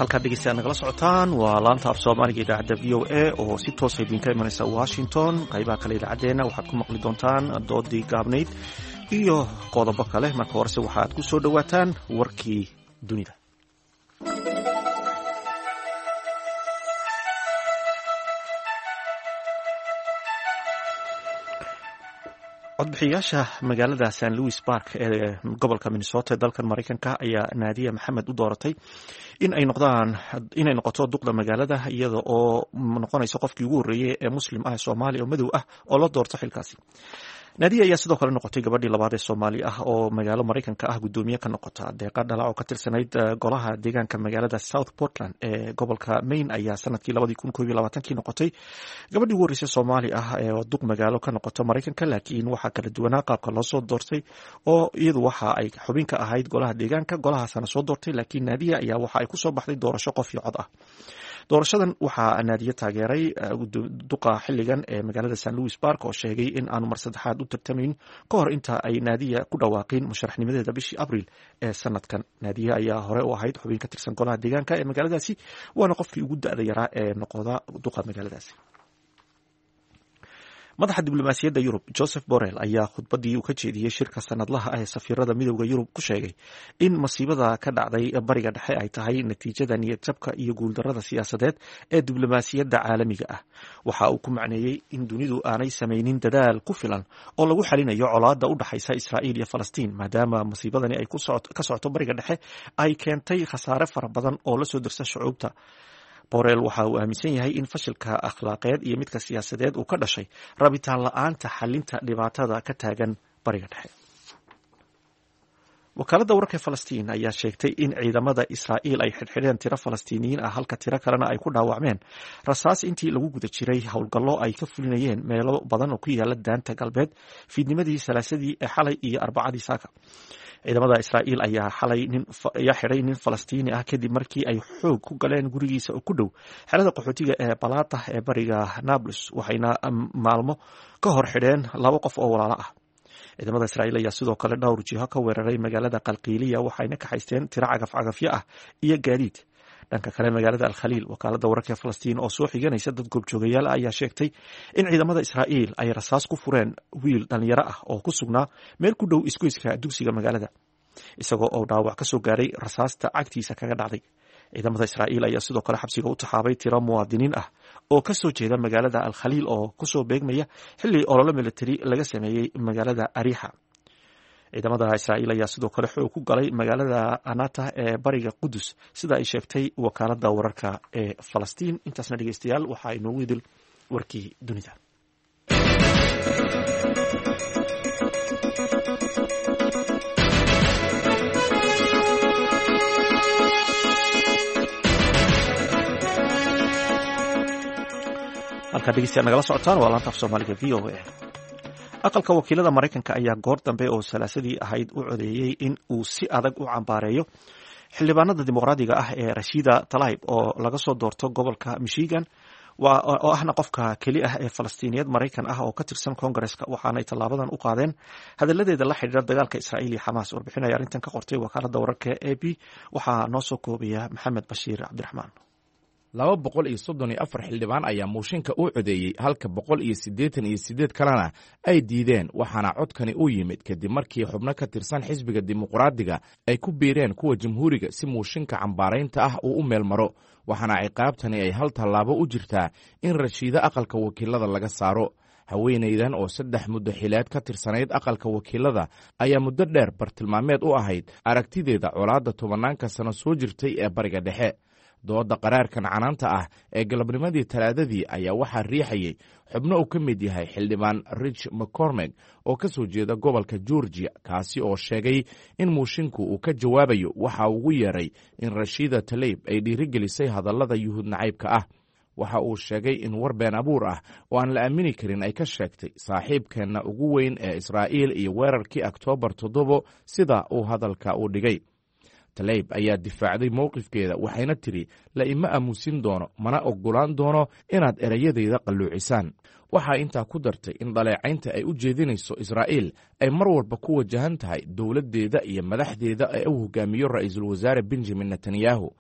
halkaad dhegeystayaal nagala socotaan waa laanta af soomaaliga idaacadda v o a oo si toosa idinka imanaysa washington. qaybaha kale idaacaddeenna waxaad ku maqli doontaan doodii gaabnayd iyo qodobo kale. marka horese waxaad ku soo dhowaataan warkii dunida. codbixiyaasha magaalada Saint Louis Park ee gobolka Minnesota ee dalkan Mareykanka ayaa Naadiya Maxamed u dooratay in ay noqdaan inay noqoto duqda magaalada iyada oo noqonaysa qofkii ugu horeeyay ee muslim ah Soomaali oo madow ah oo la doorto xilkaasi. Naadiya ayaa sidoo kale noqotay gabadhii labaad ee Soomaali ah oo magaalo Mareykanka ah gudoomiye ka noqota. Deeqa Dhalac oo ka tirsanayd golaha deegaanka magaalada South Portland ee gobolka Maine ayaa sanadkii labadii kun koob iyo labaatankii noqotay gabadhii ugu horeysay Soomaali ah ee duq magaalo ka noqota Mareykanka, laakiin waxaa kala duwanaa qaabka loo soo doortay oo iyadu waxa ay xubin ka ahayd golaha deegaanka, golahaasana soo doortay, laakiin Naadiya ayaa waxa ay ku soo baxday doorasho qof iyo cod ah. doorashadan waxaa Naadiya taageeray duqa xilligan ee magaalada Saint Louis Park oo sheegay in aanu mar saddexaad u tartamayn ka hor inta ay Naadiya ku dhawaaqin musharaxnimadeeda bishii Abriil ee sanadkan. Naadiya ayaa hore u ahayd xubin ka tirsan golaha deegaanka ee magaaladaasi, waana qofkii ugu da'da yaraa ee noqda duqa magaaladaasi. madaxa diblomaasiyadda Yurub Joseph Borrell ayaa khudbadii uu ka jeediyey shirka sanadlaha ah ee safiirada midowda Yurub ku sheegay in masiibada ka dhacday bariga dhexe ay tahay natiijada niyad jabka iyo guuldarrada siyaasadeed ee diblomaasiyadda caalamiga ah. waxa uu ku macneeyey in dunidu aanay samaynin dadaal ku filan oo lagu xalinayo colaadda u dhaxaysa Israa'iil iyo Falastiin, maadaama masiibadani ay ka socoto bariga dhexe ay keentay khasaare fara badan oo la soo dirsa shucuubta. Borrell waxa uu aaminsan yahay in fashilka akhlaaqeed iyo midka siyaasadeed uu ka dhashay rabitaan la'aanta xalinta dhibaatada ka taagan bariga dhexe. wakaaladda wararka Falastiin ayaa sheegtay in ciidamada Israa'iil ay xidhxidheen tiro Falastiiniyiin ah halka tiro kalena ay ku dhaawacmeen rasaas intii lagu guda jiray howlgallo ay ka fulinayeen meelo badan oo ku yaala daanta galbeed fiidnimadii salaasadii ee xalay iyo arbacadii saaka. ciidamada Israa'iil ayaa xalay nin ayaa xidhay nin Falastiini ah kadib markii ay xoog ku galeen gurigiisa oo ku dhow xerada qaxootiga ee Balata ee bariga Nablus, waxayna maalmo ka hor xidheen laba qof oo walaalo ah. ciidamada Israa'iil ayaa sidoo kale dhowr jiho ka weeraray magaalada Qalqiiliya, waxayna ka haysteen tiro cagaf-cagafyo ah iyo gaadiid. dhanka kale magaalada Al-Khaliil, wakaaladda wararka Falastiin oo soo xiganaysa dad goobjoogayaal ah ayaa sheegtay in ciidamada Israa'iil ay rasaas ku fureen wiil dhalinyaro ah oo ku sugnaa meel ku dhow isgoyska dugsiga magaalada, isagoo oo dhaawac ka soo gaaray rasaasta cagtiisa kaga dhacday. ciidamada Israa'iil ayaa sidoo kale xabsiga u taxaabay tiro muwaadiniin ah oo ka soo jeeda magaalada Al-Khaliil oo ku soo beegmaya xilli olole military laga sameeyey magaalada Ariha. ciidamada Israa'iil ayaa sidoo kale xoog ku galay magaalada Anata ee bariga Qudus, sida ay sheegtay wakaaladda wararka ee Falastiin. intaasna dhegeystayaal waxaa inoogu idil warkii dunida. halkaad dhegeystayaal nagala socotaan waa laanta af soomaaliga v o a. aqalka wakiilada Mareykanka ayaa goor dambe oo salaasadii ahayd u codeeyey in uu si adag u cambaareeyo xildhibaanada dimuqraadiga ah ee Rashida Tlaib oo laga soo doorto gobolka Michigan oo ahna qofka keli ah ee Falastiiniyeed Mareykan ah oo ka tirsan Koongareeska, waxaanay tallaabadan u qaadeen hadalladeeda la xidhiidha dagaalka Israa'iil iyo Xamaas. warbixinaya arrintan ka qortay wakaaladda wararka A B waxaa noo soo koobaya Maxamed Bashiir Cabdiraxmaan. laba boqol iyo soddon iyo afar xildhibaan ayaa mooshinka u codeeyey halka boqol iyo siddeetan iyo siddeed kalena ay diideen, waxaana codkani u yimid kadib markii xubno ka tirsan xisbiga dimuqraadiga ay ku biireen kuwa jamhuuriga si mooshinka cambaaraynta ah uu u meel maro, waxaana ciqaabtani ay hal tallaabo u jirtaa in Rashiida aqalka wakiilada laga saaro. haweenaydan oo saddex muddo xileed ka tirsanayd aqalka wakiilada ayaa muddo dheer bartilmaameed u ahayd aragtideeda colaadda tobanaanka sano soo jirtay ee bariga dhexe. dooda qaraarkan canaanta ah ee galabnimadii talaadadii ayaa waxaa riixayay xubno uu ka mid yahay xildhibaan Rich McCormick oo ka soo jeeda gobolka Georgia, kaasi oo sheegay in mushinku uu ka jawaabayo waxa ugu yeeray in Rashida Tlaib ay dhiirigelisay hadallada yuhuud nacaybka ah. waxa uu sheegay in war been abuur ah oo aan la aamini karin ay ka sheegtay saaxiibkeenna ugu weyn ee Israa'iil iyo weerarkii Oktoobar toddoba sida uu hadalka u dhigay. Tlaib ayaa difaacday mowqifkeeda, waxayna tiri la ima aamusin doono mana ogolaan doono inaad erayadeyda qalluucisaan. waxaa intaa ku dartay in dhaleecaynta ay u jeedinayso Israa'iil ay mar walba ku wajahan tahay dowladdeeda iyo madaxdeeda ee uu hogaamiyo ra'iisul wasaare Benjamin Netanyahu.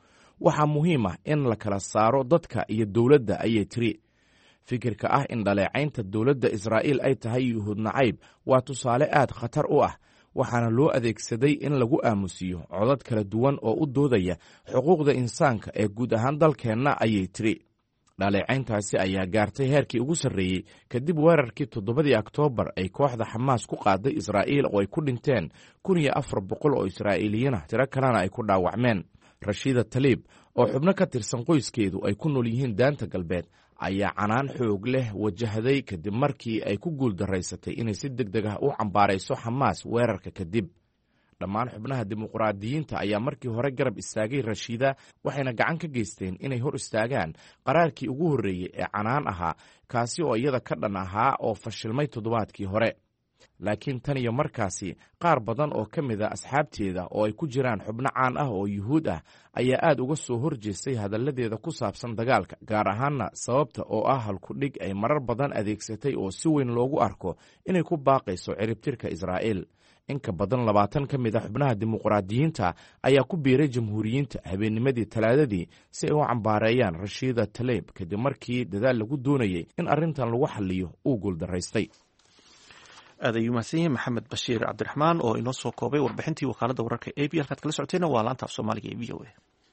waxaa muhiim ah in la kala saaro dadka iyo dowladda ayay tiri. fikirka ah in dhaleecaynta dowladda israa'iil ay tahay yuhuud nacayb waa tusaale aad khatar u ah, waxaana loo adeegsaday in lagu aamusiyo codad kala duwan oo u doodaya xuquuqda insaanka ee guud ahaan dalkeenna ayay tiri. dhaleecayntaasi ayaa gaartay heerkii ugu sarreeyey kadib weerarkii toddobadii oktoobar ay kooxda xamaas ku qaaday israa'iil oo ay ku dhinteen kun iyo afar boqol oo israa'iiliyiin ah, tiro kalena ay ku dhaawacmeen. rashiida taliib oo xubno ka tirsan qoyskeedu ay ku nool yihiin daanta galbeed ayaa canaan xoog leh wajahday kadib markii ay ku guuldaraysatay inay si deg deg ah u cambaarayso xamaas weerarka kadib. dhammaan xubnaha dimuqraadiyiinta ayaa markii hore garab istaagay rashiida, waxayna gacan ka geysteen inay hor istaagaan qaraarkii ugu horreeyey ee canaan ahaa, kaasi oo iyada ka dhan ahaa oo fashilmay toddobaadkii hore. laakiin tan iyo markaasi qaar badan oo ka mid a asxaabteeda oo ay ku jiraan xubno caan ah oo yuhuud ah ayaa aad uga soo horjeestay hadalladeeda ku saabsan dagaalka, gaar ahaanna sababta oo ah halkudhig ay marar badan adeegsatay oo si weyn loogu arko inay ku baaqayso ciribtirka israa'iil. in ka badan labaatan ka mid a xubnaha dimuqraadiyiinta ayaa ku biiray jamhuuriyiinta habeennimadii talaadadii si ay u cambaareeyaan rashiida taleeb kadib markii dadaal lagu doonayay in arrintan lagu xalliyo uu guuldaraystay. aad ayuu mahadsan yahay maxamed bashiir cabdiraxmaan oo inoo soo koobay warbixintii wakaaladda wararka a b halkaad kala socoteenna waa laanta af soomaaliga ee v o a.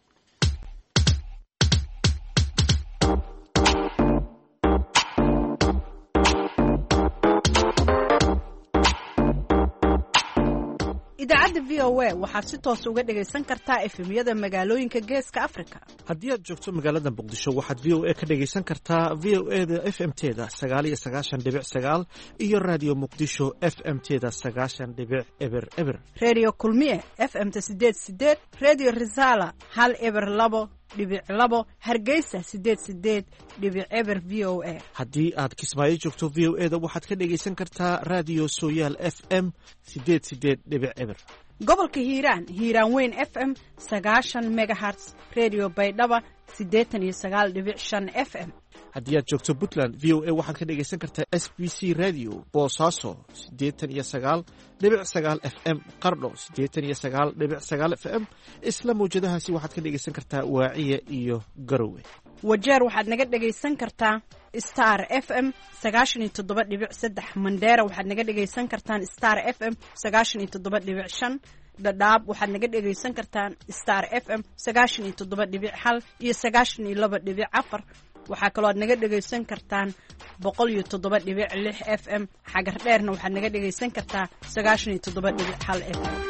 idaacadda v o a waxaad si toos uga dhegaysan kartaa efemyada magaalooyinka geeska afrika. haddii aad joogto magaalada muqdisho waxaad v o a ka dhegaysan kartaa v o e da f m teda sagaal iyo sagaashan dhibic sagaal iyo radio muqdisho f m teda sagaashan dhibic eber eber. redio kulmiye f m ta sideed sideed, redio risala hal eber labo dhibic labo, hargeysa sideed sideed dhibic eber v o a. haddii aad kismaayo joogto v o e da waxaad ka dhegaysan kartaa radio sooyaal f m sideed sideed dhibic eber. gobolka hiiraan hiiraan weyn f m sagaashan megaherts, redio baydhaba siddeetan iyo sagaal dhibic shan f m. haddii aad joogto puntland v o a waxaad ka dhegaysan kartaa s b c radio boosaaso siddeetan iyo sagaal dhibic sagaal f m, qardho siddeetan iyo sagaal dhibic sagaal f m. isla mawjadahaasi waxaad ka dhegaysan kartaa waaciya iyo garowe. wajeer waxaad naga dhegaysan kartaa star f m sagaashan iyo toddoba dhibic saddex, mandheera waxaad naga dhegaysan kartaan star f m sagaashan iyo toddoba dhibic shan, dhadhaab waxaad naga dhegaysan kartaan star f m sagaashan iyo toddoba dhibic hal iyo sagaashan iyo laba dhibic afar. waxaa kaloo aad naga dhegaysan kartaan boqol iyo toddoba dhibic lix f m. xagar dheerna waxaad naga dhegaysan kartaa sagaashan iyo toddoba dhibic hal f m.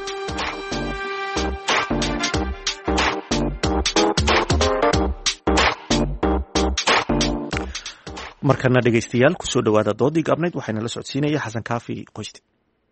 markana dhegaystayaal kusoo dhowaada doodii gaabnayd waxayna la socodsiinaya xasan kaafi qoysti.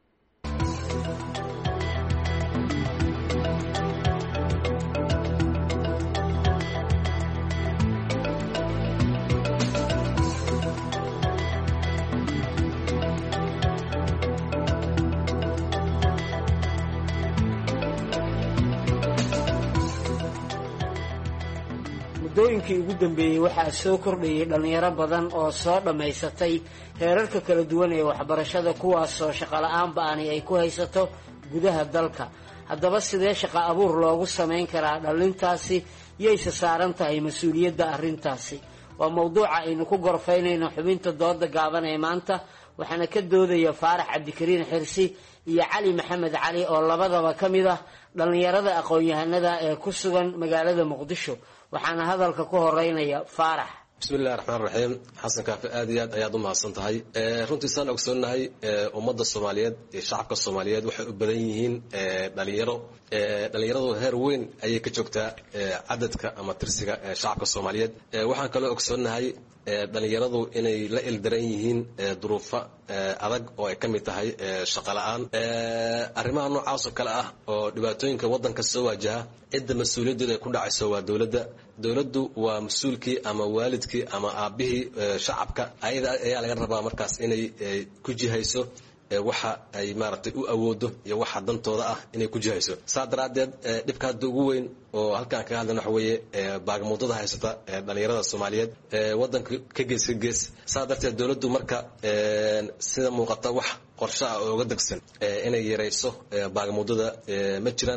muddooyinkii ugu dambeeyey waxaa soo kordhayay dhallinyaro badan oo soo dhammaysatay heerarka kala duwan ee waxbarashada, kuwaasoo shaqola'aan ba'ani ay ku haysato gudaha dalka. haddaba sidee shaqo abuur loogu samayn karaa dhallintaasi yayse saaran tahay mas-uuliyadda arrintaasi? waa mawduuca aynu ku gorfaynayno xubinta dooda gaaban ee maanta, waxaana ka doodaya faarax cabdikariin xirsi iyo cali maxamed cali oo labadaba ka mid ah dhallinyarada aqoon-yahanada ee ku sugan magaalada muqdisho. waxaana hadalka ku horeynaya faarax. bismillahi raxmaan raxiim. xasan kaafi aad iyo aad ayaad u mahadsan tahay. runtii saan ogsoonnahay ummadda soomaaliyeed iyo shacabka soomaaliyeed waxay u badan yihiin dhalinyaro. dhalinyaradu heer weyn ayay ka joogtaa cadadka ama tirsiga shacabka soomaaliyeed. waxaan kaloo ogsoonnahay dhalinyaradu inay la ildaran yihiin duruufo adag oo ay ka mid tahay shaqo la'aan. arrimaha noocaas oo kale ah oo dhibaatooyinka waddanka soo waajaha, cidda mas-uuliyaddeeda ay ku dhacayso waa dowladda. dowladdu waa mas-uulkii ama waalidkii ama aabbihii shacabka. ayada ayaa laga rabaa markaas inay ku jihayso waxa ay maaragtay u awoodo iyo waxa dantooda ah inay ku jihayso. saa daraaddeed dhibka hadda ugu weyn oo halkaan kaga hadlan waxa weeye baagamuudada haysata dhalinyarada soomaaliyeed waddanka ka gees ka gees. saa darteed dowladdu marka sida muuqata wax qorshe ah oo uga degsan inay yarayso baagamuudada ma jiraan.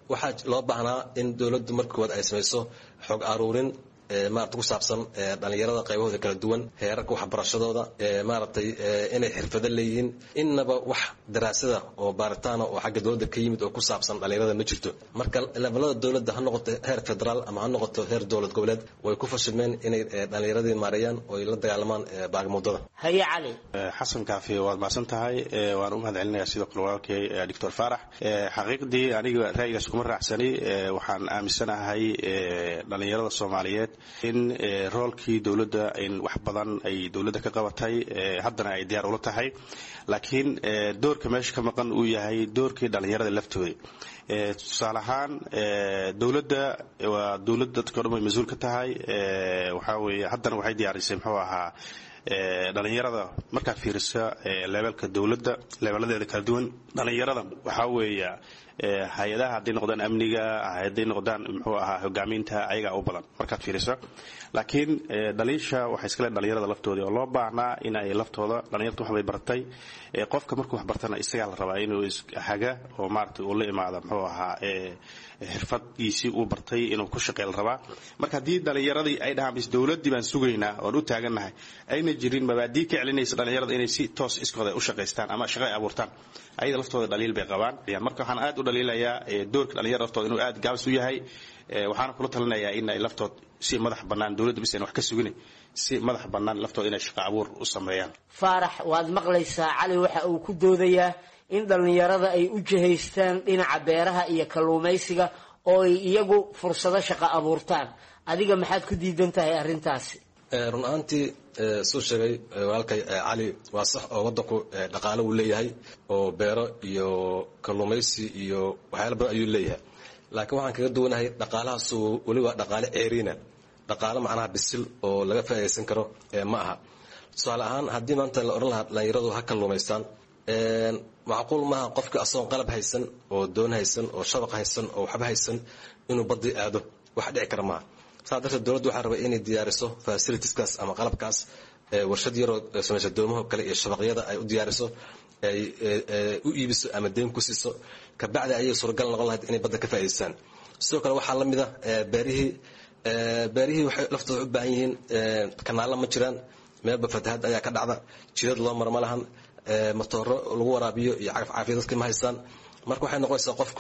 waxaa loo baahnaa in dowladdu marka koowaad ay samayso xog aruurin maarata ku saabsan dhalinyarada qaybahooda kala duwan heerarka waxbarashadooda maaragtay inay xirfado leeyihiin innaba wax daraasada oo baaritaana oo xagga dowladda ka yimid oo ku saabsan dhalinyarada ma jirto marka levelada dowladda ha noqoto heer federaal ama ha noqoto heer dowlad goboleed way ku fashilmeen inay dhalinyaradii maareeyaan oo ay la dagaalamaan baagmuudada. haye cali xasan kaafi waad mahadsan tahay waan u mahad celinayaa sidoo kale walaalkay doctor faarax xaqiiqdii aniga ra'yigaas kuma raacsani waxaan aaminsanahay dhalinyarada Soomaaliyeed in roolkii dowladda in wax badan ay dowladda ka qabatay haddana ay diyaar ula tahay laakiin doorka meesha ka maqan uu yahay doorkii dhalinyarada laftooda tusaale ahaan dowladda waa dowladda dadka dhan way mas-uul ka tahay waxaa weeye haddana waxay diyaarisay muxuu ahaa dhalinyarada markaa fiirisa levelka dowladda leveladeeda kala duwan dhalinyarada waxaa weeya hay-adaha hadday noqdaan amniga hadday noqdaan muxuu ahaa hogaaminta ayagaa u badan markaad fiiriso laakiin dhaliisha waxay iska leen dhalinyarada laftooda oo loo baahnaa in ay laftooda dhalinyarta wax bay bartay qofka markuu wax bartana isagaa la rabaa inuu haga oo maaragtay uu la imaado muxuu ahaa xirfadgiisii uu bartay inuu ku shaqeyn rabaa marka haddii dhalinyaradii ay dhahaan bis dowladdii baan sugaynaa oon u taagannahay ayna jirin mabaadii ka celinaysa dhalinyarada inay si toos iskooda u shaqaystaan ama shaqo ay abuurtaan ayada laftooda dhaliil bay qabaan marka waxaan aad u dhaliilayaa doorka dhalinyarada laftooda inuu aad gaabis u yahay waxaana kula talinayaa in ay laftood si madax bannaan dowladda bis ayna wax ka sugin si madax bannaan laftooda inay shaqo abuur u sameeyaan. faarax waad maqlaysaa cali waxa uu ku doodayaa in dhalinyarada ay u jihaystaan dhinaca beeraha iyo kalluumaysiga oo ay iyagu fursado shaqo abuurtaan adiga maxaad ku diidan tahay arrintaasi? run ahaantii soo sheegay walaalkay cali waa sax oo waddanku dhaqaale uu leeyahay oo beero iyo kalluumaysi iyo waxyaala badan ayuu leeyahay laakiin waxaan kaga duwanahay dhaqaalahaas weliba dhaqaale ceeriina dhaqaale macnaha bisil oo laga faa'iidaysan karo ma aha tusaale ahaan haddii maanta la odhan lahaa dhalinyaradu ha kalluumaystaan macquul maaha qofka asagoon qalab haysan oo doon haysan oo shabaq haysan oo waxba haysan inuu badii aado wax dhici kara maaha saa darteed dowladdu waxaa rabay inay diyaariso facilitieskaas ama qalabkaas warshad yaroo samaysa doomaho kale iyo shabaqyada ay u diyaariso ay u iibiso ama deyn ku siiso kabacdi ayay suuragal noqon lahayd inay badda ka faa'iidaystaan sidoo kale waxaa la mid ah beerihii beerihii waxay laftooda u baahan yihiin kanaalla ma jiraan meelba fatahaad ayaa ka dhacda jidad loo maro ma lahan matooro lagu waraabiyo iyo cagaf caafiya dadka ma haystaan marka waxay noqonaysaa qofku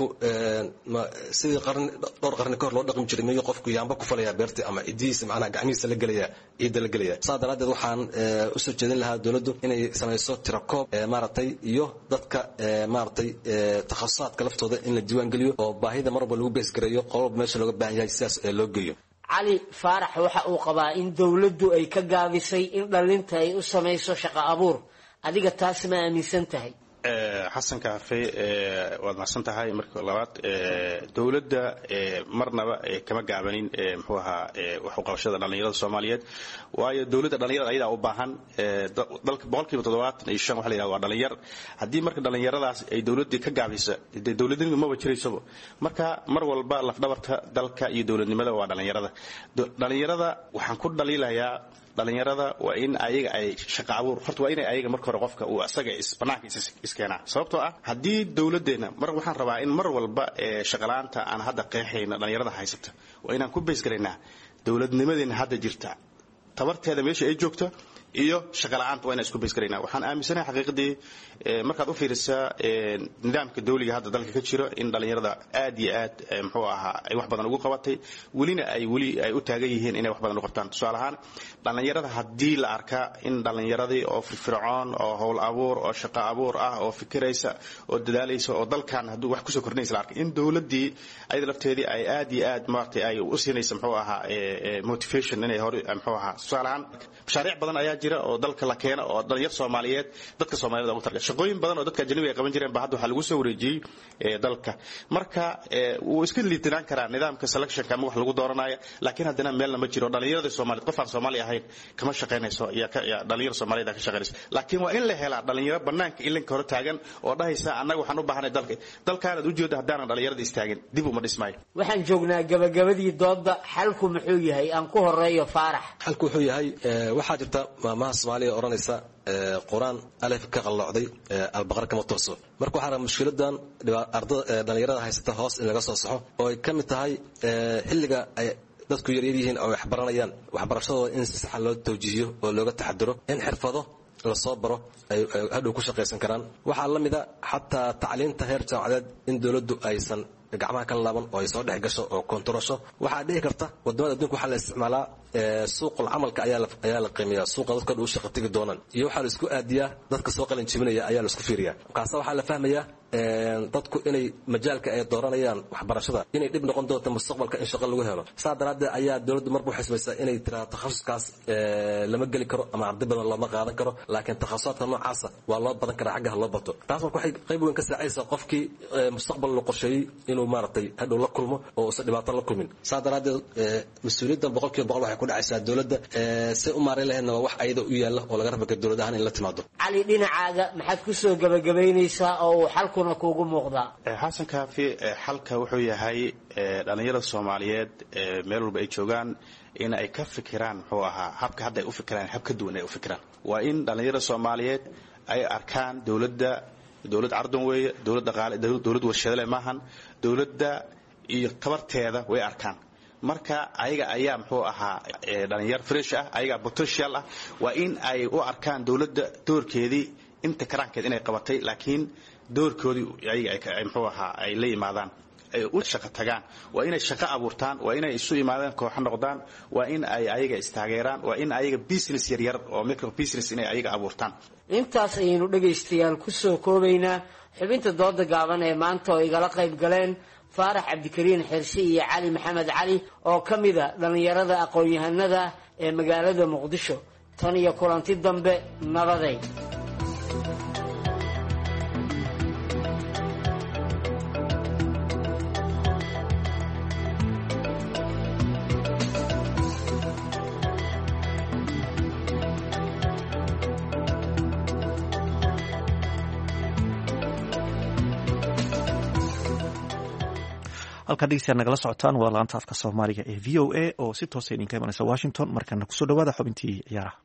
sidii qarni dhowr qarni kahor loo dhaqmi jiray miyuu qofku yaamba ku falayaa beerta ama cidihiisa macnaha gacmihiisa la gelaya ciidda la gelaya saa daraaddeed waxaan usoo jeedin lahaa dowladdu inay samayso tirakoob maaragtay iyo dadka maaragtay takhasusaadka laftooda in la diiwaan geliyo oo baahida mar walba lagu beesgareeyo qololba meesha looga baahan yahay sidaas loo geeyo. cali faarax waxa uu qabaa in dowladdu ay ka gaabisay in dhalinta ay u samayso shaqo abuur adiga taas ma aaminsan tahay? xasan kaafe waad mahadsan tahay marka labaad dowladda marnaba kama gaabanin muxuu ahaa wax u qabashada dhalinyarada Soomaaliyeed waayo dowladda dhalinyarada ayadaa u baahan dalka boqolkiiba toddobaatan iyo shan waxa la yidhahdaa waa dhalinyar haddii marka dhalinyaradaas ay dowladdii ka gaabisa dowladnimadu maba jiraysaba marka mar walba lafdhabarta dalka iyo dowladnimada waa dhalinyarada dhalinyarada waxaan ku dhaliilayaa dhalinyarada waa in ayaga ay shaqo abuur horta waa inay ayaga marka hore qofka uu asaga isbanaanka iskeenaa sababtoo ah haddii dowladdeena mar waxaan rabaa in mar walba shaqalaanta aan hadda qeexayna dhalinyarada haysata waa inaan ku beesgaraynaa dowladnimadeena hadda jirta tabarteeda meesha ay joogto iyo shaqala'aanta waa inaan isku beesgaraynaa waxaan aaminsanahay xaqiiqadii markaad u fiirisaa nidaamka dawliga hadda dalka ka jiro in dhalinyarada aad iyo aad muxuu ahaa ay wax badan ugu qabatay welina ay weli ay u taagan yihiin inay wax badan u qabtaan tusaale ahaan dhalinyarada haddii la arkaa in dhalinyaradii oo firfircoon oo howl abuur oo shaqo abuur ah oo fikiraysa oo dadaalaysa oo dalkan hadduu wax kusoo kordhinaysa la arkay in dowladdii ayada lafteedii ay aad iyo aad maaragtay ay u siinaysa muxuu ahaa motivation inay hore muxuu ahaa tusaale ahaan mashaariic badan ayaa jira oo dalka la keeno oo dhalinyar Soomaaliyeed dadka Soomaalida ugu targa shaqooyin badan oo dadka ajnabiga ay qaban jireen ba hadda waxa lagu soo wareejiyay ee dalka marka uu iska liitinaan karaa nidaamka selection kama wax lagu dooranayo laakiin haddana meel lama jiro dhalinyarada Soomaaliyeed qof aan Soomaali ahayn kama shaqeynayso iyo ka dhalinyar Soomaaliyeed ka shaqeynayso laakiin waa in la helaa dhalinyaro banaanka ilinka hor taagan oo dhahaysa anaga waxaan u baahanay dalka dalkaan aad u jeedo haddana dhalinyarada istaagin dib uma dhismay waxaan joognaa gabagabadii doodda xalku muxuu yahay aan ku horeeyo faarax xalku wuxuu yahay waxa jirta maamaha Soomaaliya oranaysa quraan alif ka qalloocday albaqar kama tooso marka waxa mushkiladan ardada dhalinyarada haysata hoos in laga soo saxo oo ay kamid tahay xilliga ay dadku yar yihiin oo wax baranayaan waxbarashadooda in si sax loo tawjiihiyo oo looga taxadiro in xirfado la soo baro ay hadhow ku shaqeysan karaan waxa la mid ah xataa tacliinta heer jaamacadeed in dawladdu aysan gacmaha ka laaban oo ay soo dhex gasho oo kontrolsho waxa dhici karta wadamada adduunka waxa la isticmaalaa suuqul amalka ayaa la ayaa la qiimeeyaa suuqa dadka u shaqo tagi doonaan iyo waxa la isku aadiyaa dadka soo qalin jibinaya ayaa la isku fiiriyaa kaasa waxa la fahmayaa dadku inay majaalka ay dooranayaan waxbarashada inay dib noqon doonto mustaqbalka in shaqo lagu helo saa daraaddeed ayaa dawladdu marba waxay samaysaa inay tiraa takhasuskaas lama geli karo ama arday badan looma qaadan karo laakiin takhasusaadka noocaasa waa loo badan karaa xagga loo bato taas marka waxay qayb weyn ka saacaysaa qofkii mustaqbal loo qorsheeyay inuu maaragtay hadhow la kulmo oo uusan dhibaato la kulmin saa daraaddeed mas-uuliyaddan boqolkiiba boqol waxay ku dhacaysaa dawladda say u maareyn lahaydna waa wax ayada u yaalla oo laga raba ka dawlad ahaan in la timaado cali dhinacaaga maxaad ku soo gabagabaynaysaa oo uu xalkuna kuugu muuqdaa xasan kaafi xalka wuxuu yahay dhalinyarada Soomaaliyeed meel walba ay joogaan in ay ka fikiraan muxuu ahaa habka hadda ay u fikiraan hab ka duwan ay u fikiraan waa in dhalinyarada Soomaaliyeed ay arkaan dawladda dawlad ardan weeye dawlad dhaqaale dawlad warshado leh maahan dawladda iyo tabarteeda way arkaan marka ayaga ayaa muxuu ahaa dhalinyar fresh ah ayaga potential ah waa in ay u arkaan dawladda doorkeedii inta karaankeed inay qabatay laakiin doorkoodii ayaga ay muxuu ahaa ay la yimaadaan ay u shaqo tagaan waa inay shaqo abuurtaan waa inay isu yimaadaan kooxo noqdaan waa in ay ayaga istaageeraan waa in ayaga business yar yar oo micro business inay ayaga abuurtaan intaas ayaynu dhegaystayaal ku soo koobaynaa xubinta dooda gaaban ee maanta oo igala qayb galeen faarax cabdikariin xirsi iyo cali maxamed cali oo ka mida dhallinyarada aqoon-yahanada ee magaalada muqdisho tan iyo kulanti dambe nabaday halkaa dhegeystayaal nagala socotaan waa laanta afka Soomaaliga ee V O A oo si toos ah idinka imanaysa Washington markana ku soo dhawaada xubintii ciyaaraha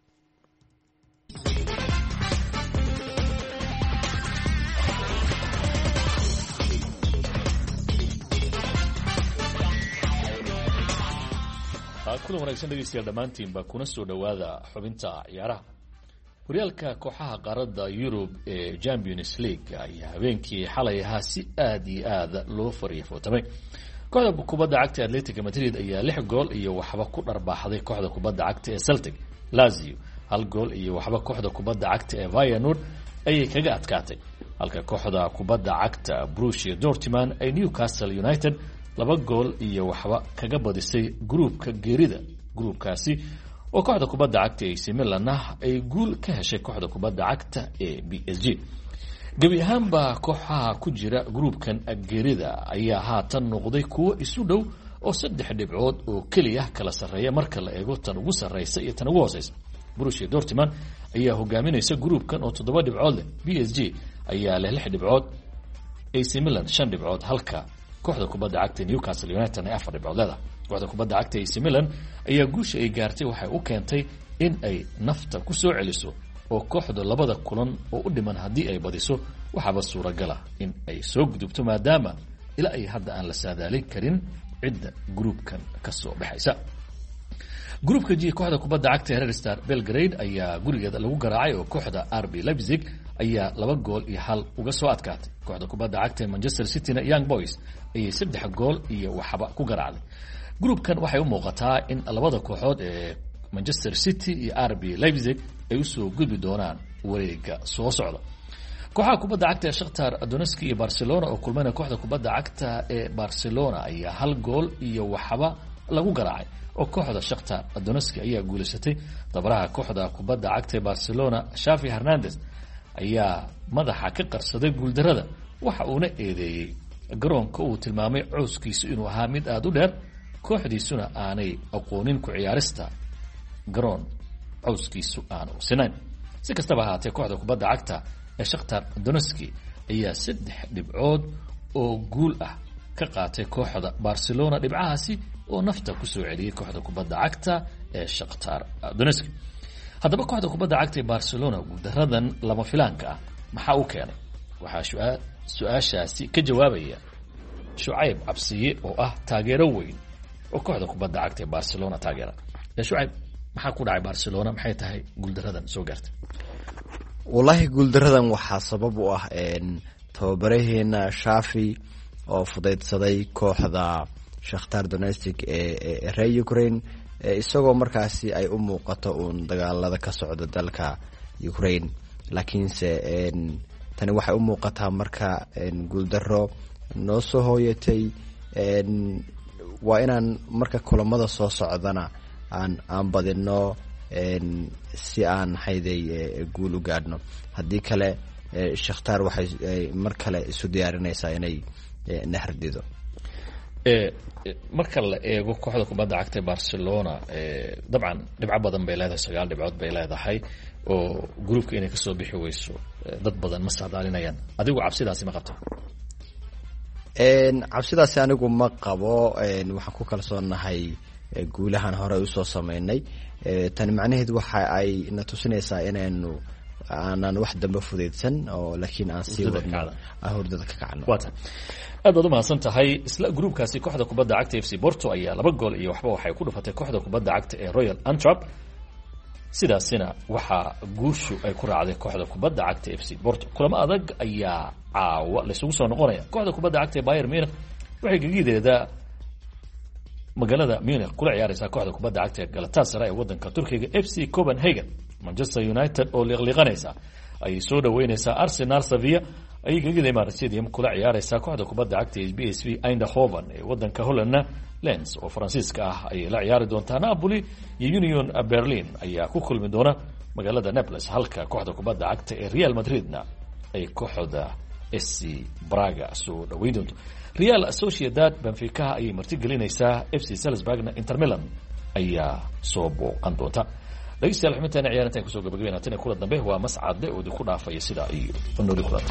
kulan wanaagsan dhegeystayaal dhammaantiinba kuna soo dhawaada xubinta ciyaaraha horyaalka kooxaha qaaradda Yurub ee Champions League ayaa habeenkii xalay ahaa si aad iyo aad loo fariifootamay kooxda kubadda cagta Atletico Madrid ayaa lix gool iyo waxba ku dharbaaxday kooxda kubadda cagta ee Celtic Lazio hal gool iyo waxba kooxda kubadda cagta ee Feyenoord ayay kaga adkaatay halka kooxda kubadda cagta Borussia Dortmund ay Newcastle United laba gool iyo waxba kaga badisay groupka geerida groupkaasi oo kooxda kubadda cagta ee A C Milan ay guul ka heshay kooxda kubadda cagta ee B S G gabi ahaanba kooxaha ku jira groupkan geerida ayaa haatan noqday kuwo isu dhow oo saddex dhibcood oo kaliya kala sareeya marka la eego tan ugu sareysa iyo tan ugu hooseysa Borussia Dortmund ayaa hogaaminaysa groupkan oo toddoba dhibcood leh B S G ayaa leh lix dhibcood A C Milan shan dhibcood halka kooxda kubadda cagta Newcastle United ay afar dhibcood leedahay kooxda kubadda cagta A C Milan ayaa guusha ay gaartay waxay u keentay in ay nafta ku soo celiso oo kooxda labada kulan oo u dhiman hadii ay badiso waxaba suuragal ah in ay soo gudubto maadaama ila ay hadda aan la saadaalin karin cidda groupkan ka soo baxaysa groupka G kooxda kubadda cagta Red Star Belgrade ayaa gurigeeda lagu garaacay oo kooxda R B Leipzig ayaa laba gool iyo hal uga soo adkaatay kooxda kubadda cagta Manchester City na Young Boys ayay saddex gool iyo waxba ku garaacday groupkan waxay u muuqataa in labada kooxood ee Manchester City iyo R B Leipzig ay u soo gudbi doonaan wareega soo socda kooxaha kubadda cagta ee Shakhtar Donetsk iyo Barcelona oo kulmayna kooxda kubadda cagta ee Barcelona ayaa hal gool iyo waxba lagu garaacay oo kooxda Shakhtar Donetsk ayaa guuleysatay tabaraha kooxda kubadda cagta ee Barcelona Xavi Hernandez ayaa madaxa ka qarsaday guuldarada waxa uuna eedeeyay garoonka uu tilmaamay cooskiisu inuu ahaa mid aad u dheer kooxdiisuna aanay aqoonin ku ciyaarista garoon cooskiisu aanu sinayn si kastaba ahaatee kooxda kubadda cagta ee Shakhtar Donetsk ayaa saddex dhibcood oo guul ah ka qaatay kooxda Barcelona dhibcahaasi oo nafta ku soo celiyay kooxda kubadda cagta ee Shakhtar Donetsk haddaba kooxda kubadda cagta ee barcelona guuldaradan lama filaanka ah maxaa u keenay waxaa su-aa su-aashaasi ka jawaabaya shucayb cabsiye oo ah taageero weyn oo kooxda kubadda cagta ee barcelona taageera ee shucayb maxaa ku dhacay barcelona maxay tahay guuldaradan soo gaartay wallaahi guuldaradan waxaa sabab u ah tababaraheena Xavi oo fudaydsaday kooxda Shakhtar Donetsk ee reer Ukraine isagoo markaasi ay u muuqato uun dagaalada ka socda dalka Ukraine laakiinse tani waxay u muuqataa marka guuldaro noo soo hooyatay waa inaan marka kulamada soo socdana aan aan badino si aan hayday guul u gaadhno haddii kale Shakhtar waxay mar kale isu diyaarinaysaa inay nahardido ee marka la eego kooxda kubadda cagta Barcelona ee dabcan dhibco badan bay leedahay sagaal dhibcood bay leedahay oo groupka inay ka soo bixi weyso dad badan ma saadaalinayaan adigu cabsidaasi ma qabto een cabsidaasi anigu ma qabo een waxaan ku kalsoonahay guulahan hore u soo sameynay tan macnaheedu waxa ay na tusinaysaa inaanu aanan wax dambe fudeedsan oo laakiin aan sii wadno aan hurdada ka kacno wata aad baad u mahadsan tahay isla groupkaasi kooxda kubadda cagta F C Porto ayaa laba gool iyo waxba waxay ku dhufatay kooxda kubadda cagta ee Royal Antwerp sidaasina waxa guushu ay ku raacday kooxda kubadda cagta F C Porto kulamo adag ayaa caawa la isugu soo noqonaya kooxda kubadda cagta ee Bayern Munich waxay gagideeda magaalada Munich kula ciyaaraysa kooxda kubadda cagta ee Galatasaray ee wadanka Turkiga F C Copenhagen Manchester United oo liqliqanaysa ay soo dhaweynaysaa Arsenal Sevilla ay gagiday Emirates Stadium kula ciyaaraysa kooxda kubadda cagta ee B S V Eindhoven ee wadanka Holland Lens oo Faransiiska ah ay la ciyaari doontaa Napoli iyo Union Berlin ayaa ku kulmi doona magaalada Naples halka kooxda kubadda cagta ee Real Madridna ay kooxda S C Braga soo dhaweyn doonto Real Sociedad Benfica ay martigelinaysaa F C Salzburgna Inter Milan ayaa soo booqan doonta dhageystayaal xubinteena ciyaaranta ku soo gabagabeynaa kula dambe waa mascade oo ku dhaafaya sida iyo nooli kula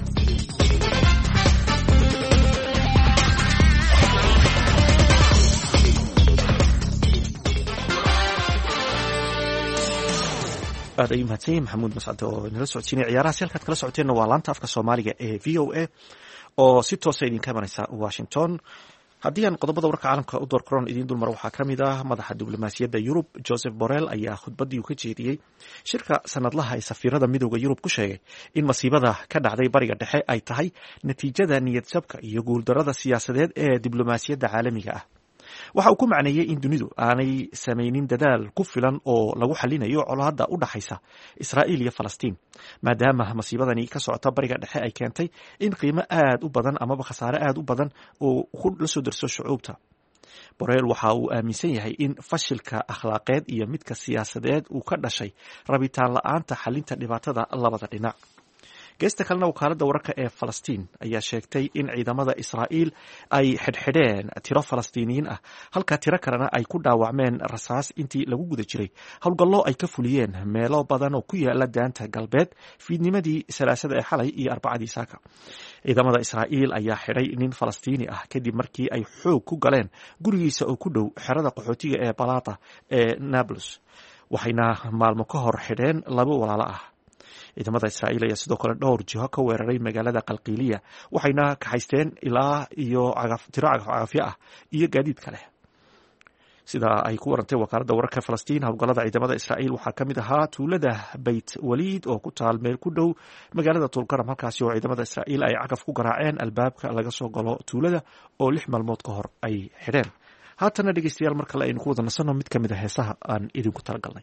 aad ayuu mahadsan maxamuud mascade oo nala socodsiinaya ciyaaraha si halkaad kala socoteenna waa laanta afka soomaaliga ee v o a oo si toosa idinka imanaysa Washington haddii aan qodobada warka caalamka u door karoon idiin dulmar waxaa ka mid ah madaxa diblomaasiyadda Yurub Joseph Borrell ayaa khudbadii uu ka jeediyey shirka sanadlaha ee safiirada midowda Yurub ku sheegay in masiibada ka dhacday bariga dhexe ay tahay natiijada niyad jabka iyo guuldarada siyaasadeed ee diblomaasiyadda caalamiga ah waxa uu ku macneeyay in dunidu aanay samaynin dadaal ku filan oo lagu xalinayo colaadda u dhaxaysa Israa'iil iyo Falastiin maadaama masiibadani ka socota bariga dhexe ay keentay in qiimo aad u badan ama khasaare aad u badan oo ku la soo darso shucuubta Borrell waxa uu aaminsan yahay in fashilka akhlaaqeed iyo midka siyaasadeed uu ka dhashay rabitaan la'aanta xalinta dhibaatada labada dhinac geesta kalena wakaaladda wararka ee Falastiin ayaa sheegtay in ciidamada Israa'iil ay xidhxidheen tiro Falastiiniyiin ah halka tiro kalena ay ku dhaawacmeen rasaas intii lagu guda jiray howlgallo ay ka fuliyeen meelo badan oo ku yaala daanta galbeed fiidnimadii salaasada ee xalay iyo arbacadii saaka ciidamada Israa'iil ayaa xidhay nin Falastiini ah kadib markii ay xoog ku galeen gurigiisa oo ku dhow xerada qaxootiga ee Balata ee Nablus waxayna maalmo ka hor xidheen laba walaalo ah ciidamada Israa'iil ayaa sidoo kale dhowr jiho ka weeraray magaalada Qalqiiliya waxayna ka haysteen ilaa iyo cagaf tiro cagafyo ah iyo gaadiid kale sida ay ku warantay wakaaladda wararka Falastiin howlgallada ciidamada Israa'iil waxaa ka mid ahaa tuulada Beit Waliid oo ku taal meel ku dhow magaalada Tulkaram halkaasi oo ciidamada Israa'iil ay cagaf ku garaaceen albaabka laga soo galo tuulada oo lix maalmood ka hor ay xidheen haatana dhegeystayaal mar kale aynu ku wada nasanno mid ka mid ah heesaha aan idinku talagalnay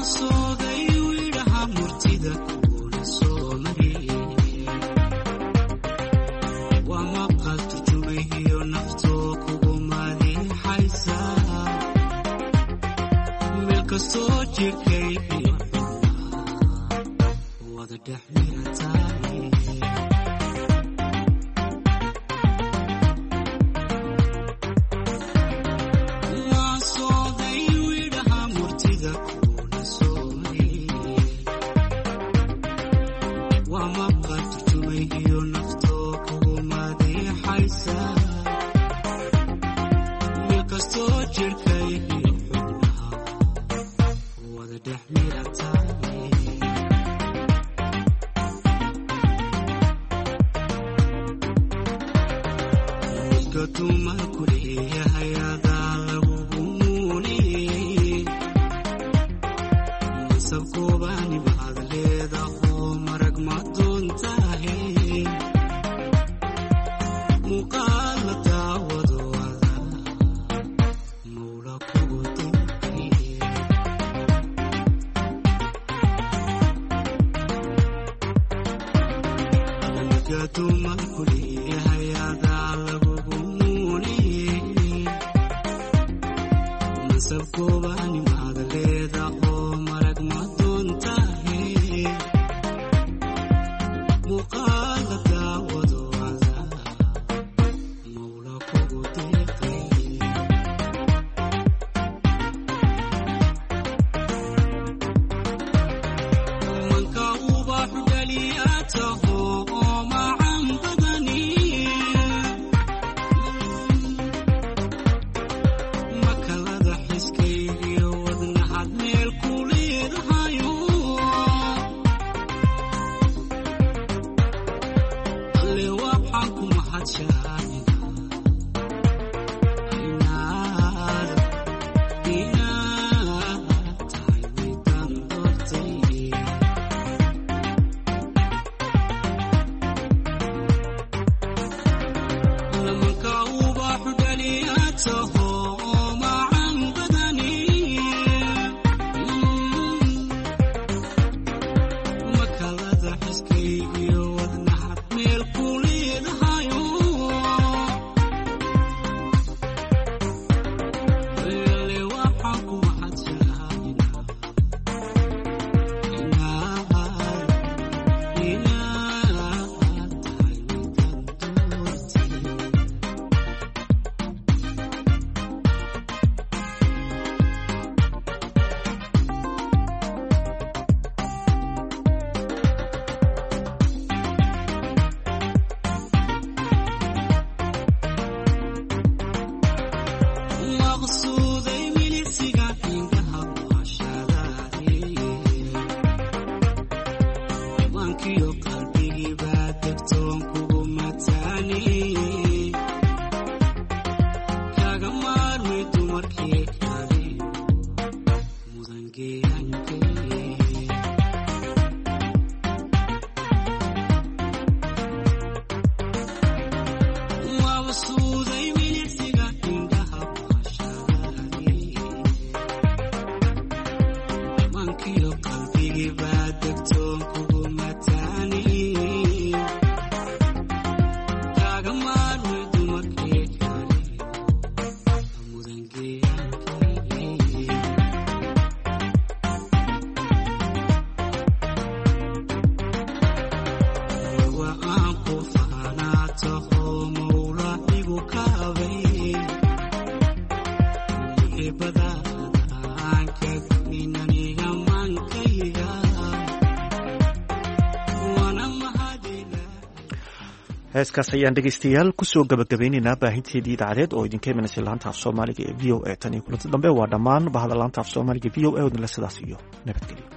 heeskaas ayaan dhegaystayaal kusoo gabagabaynaynaa baahinteedii idaacadeed oo idinka imanaysa laanta af soomaaliga ee v o a tan iyo kulanti dambe waa dhammaan bahda laanta af soomaaliga v o a odinle sidaas iyo nabadgelyo.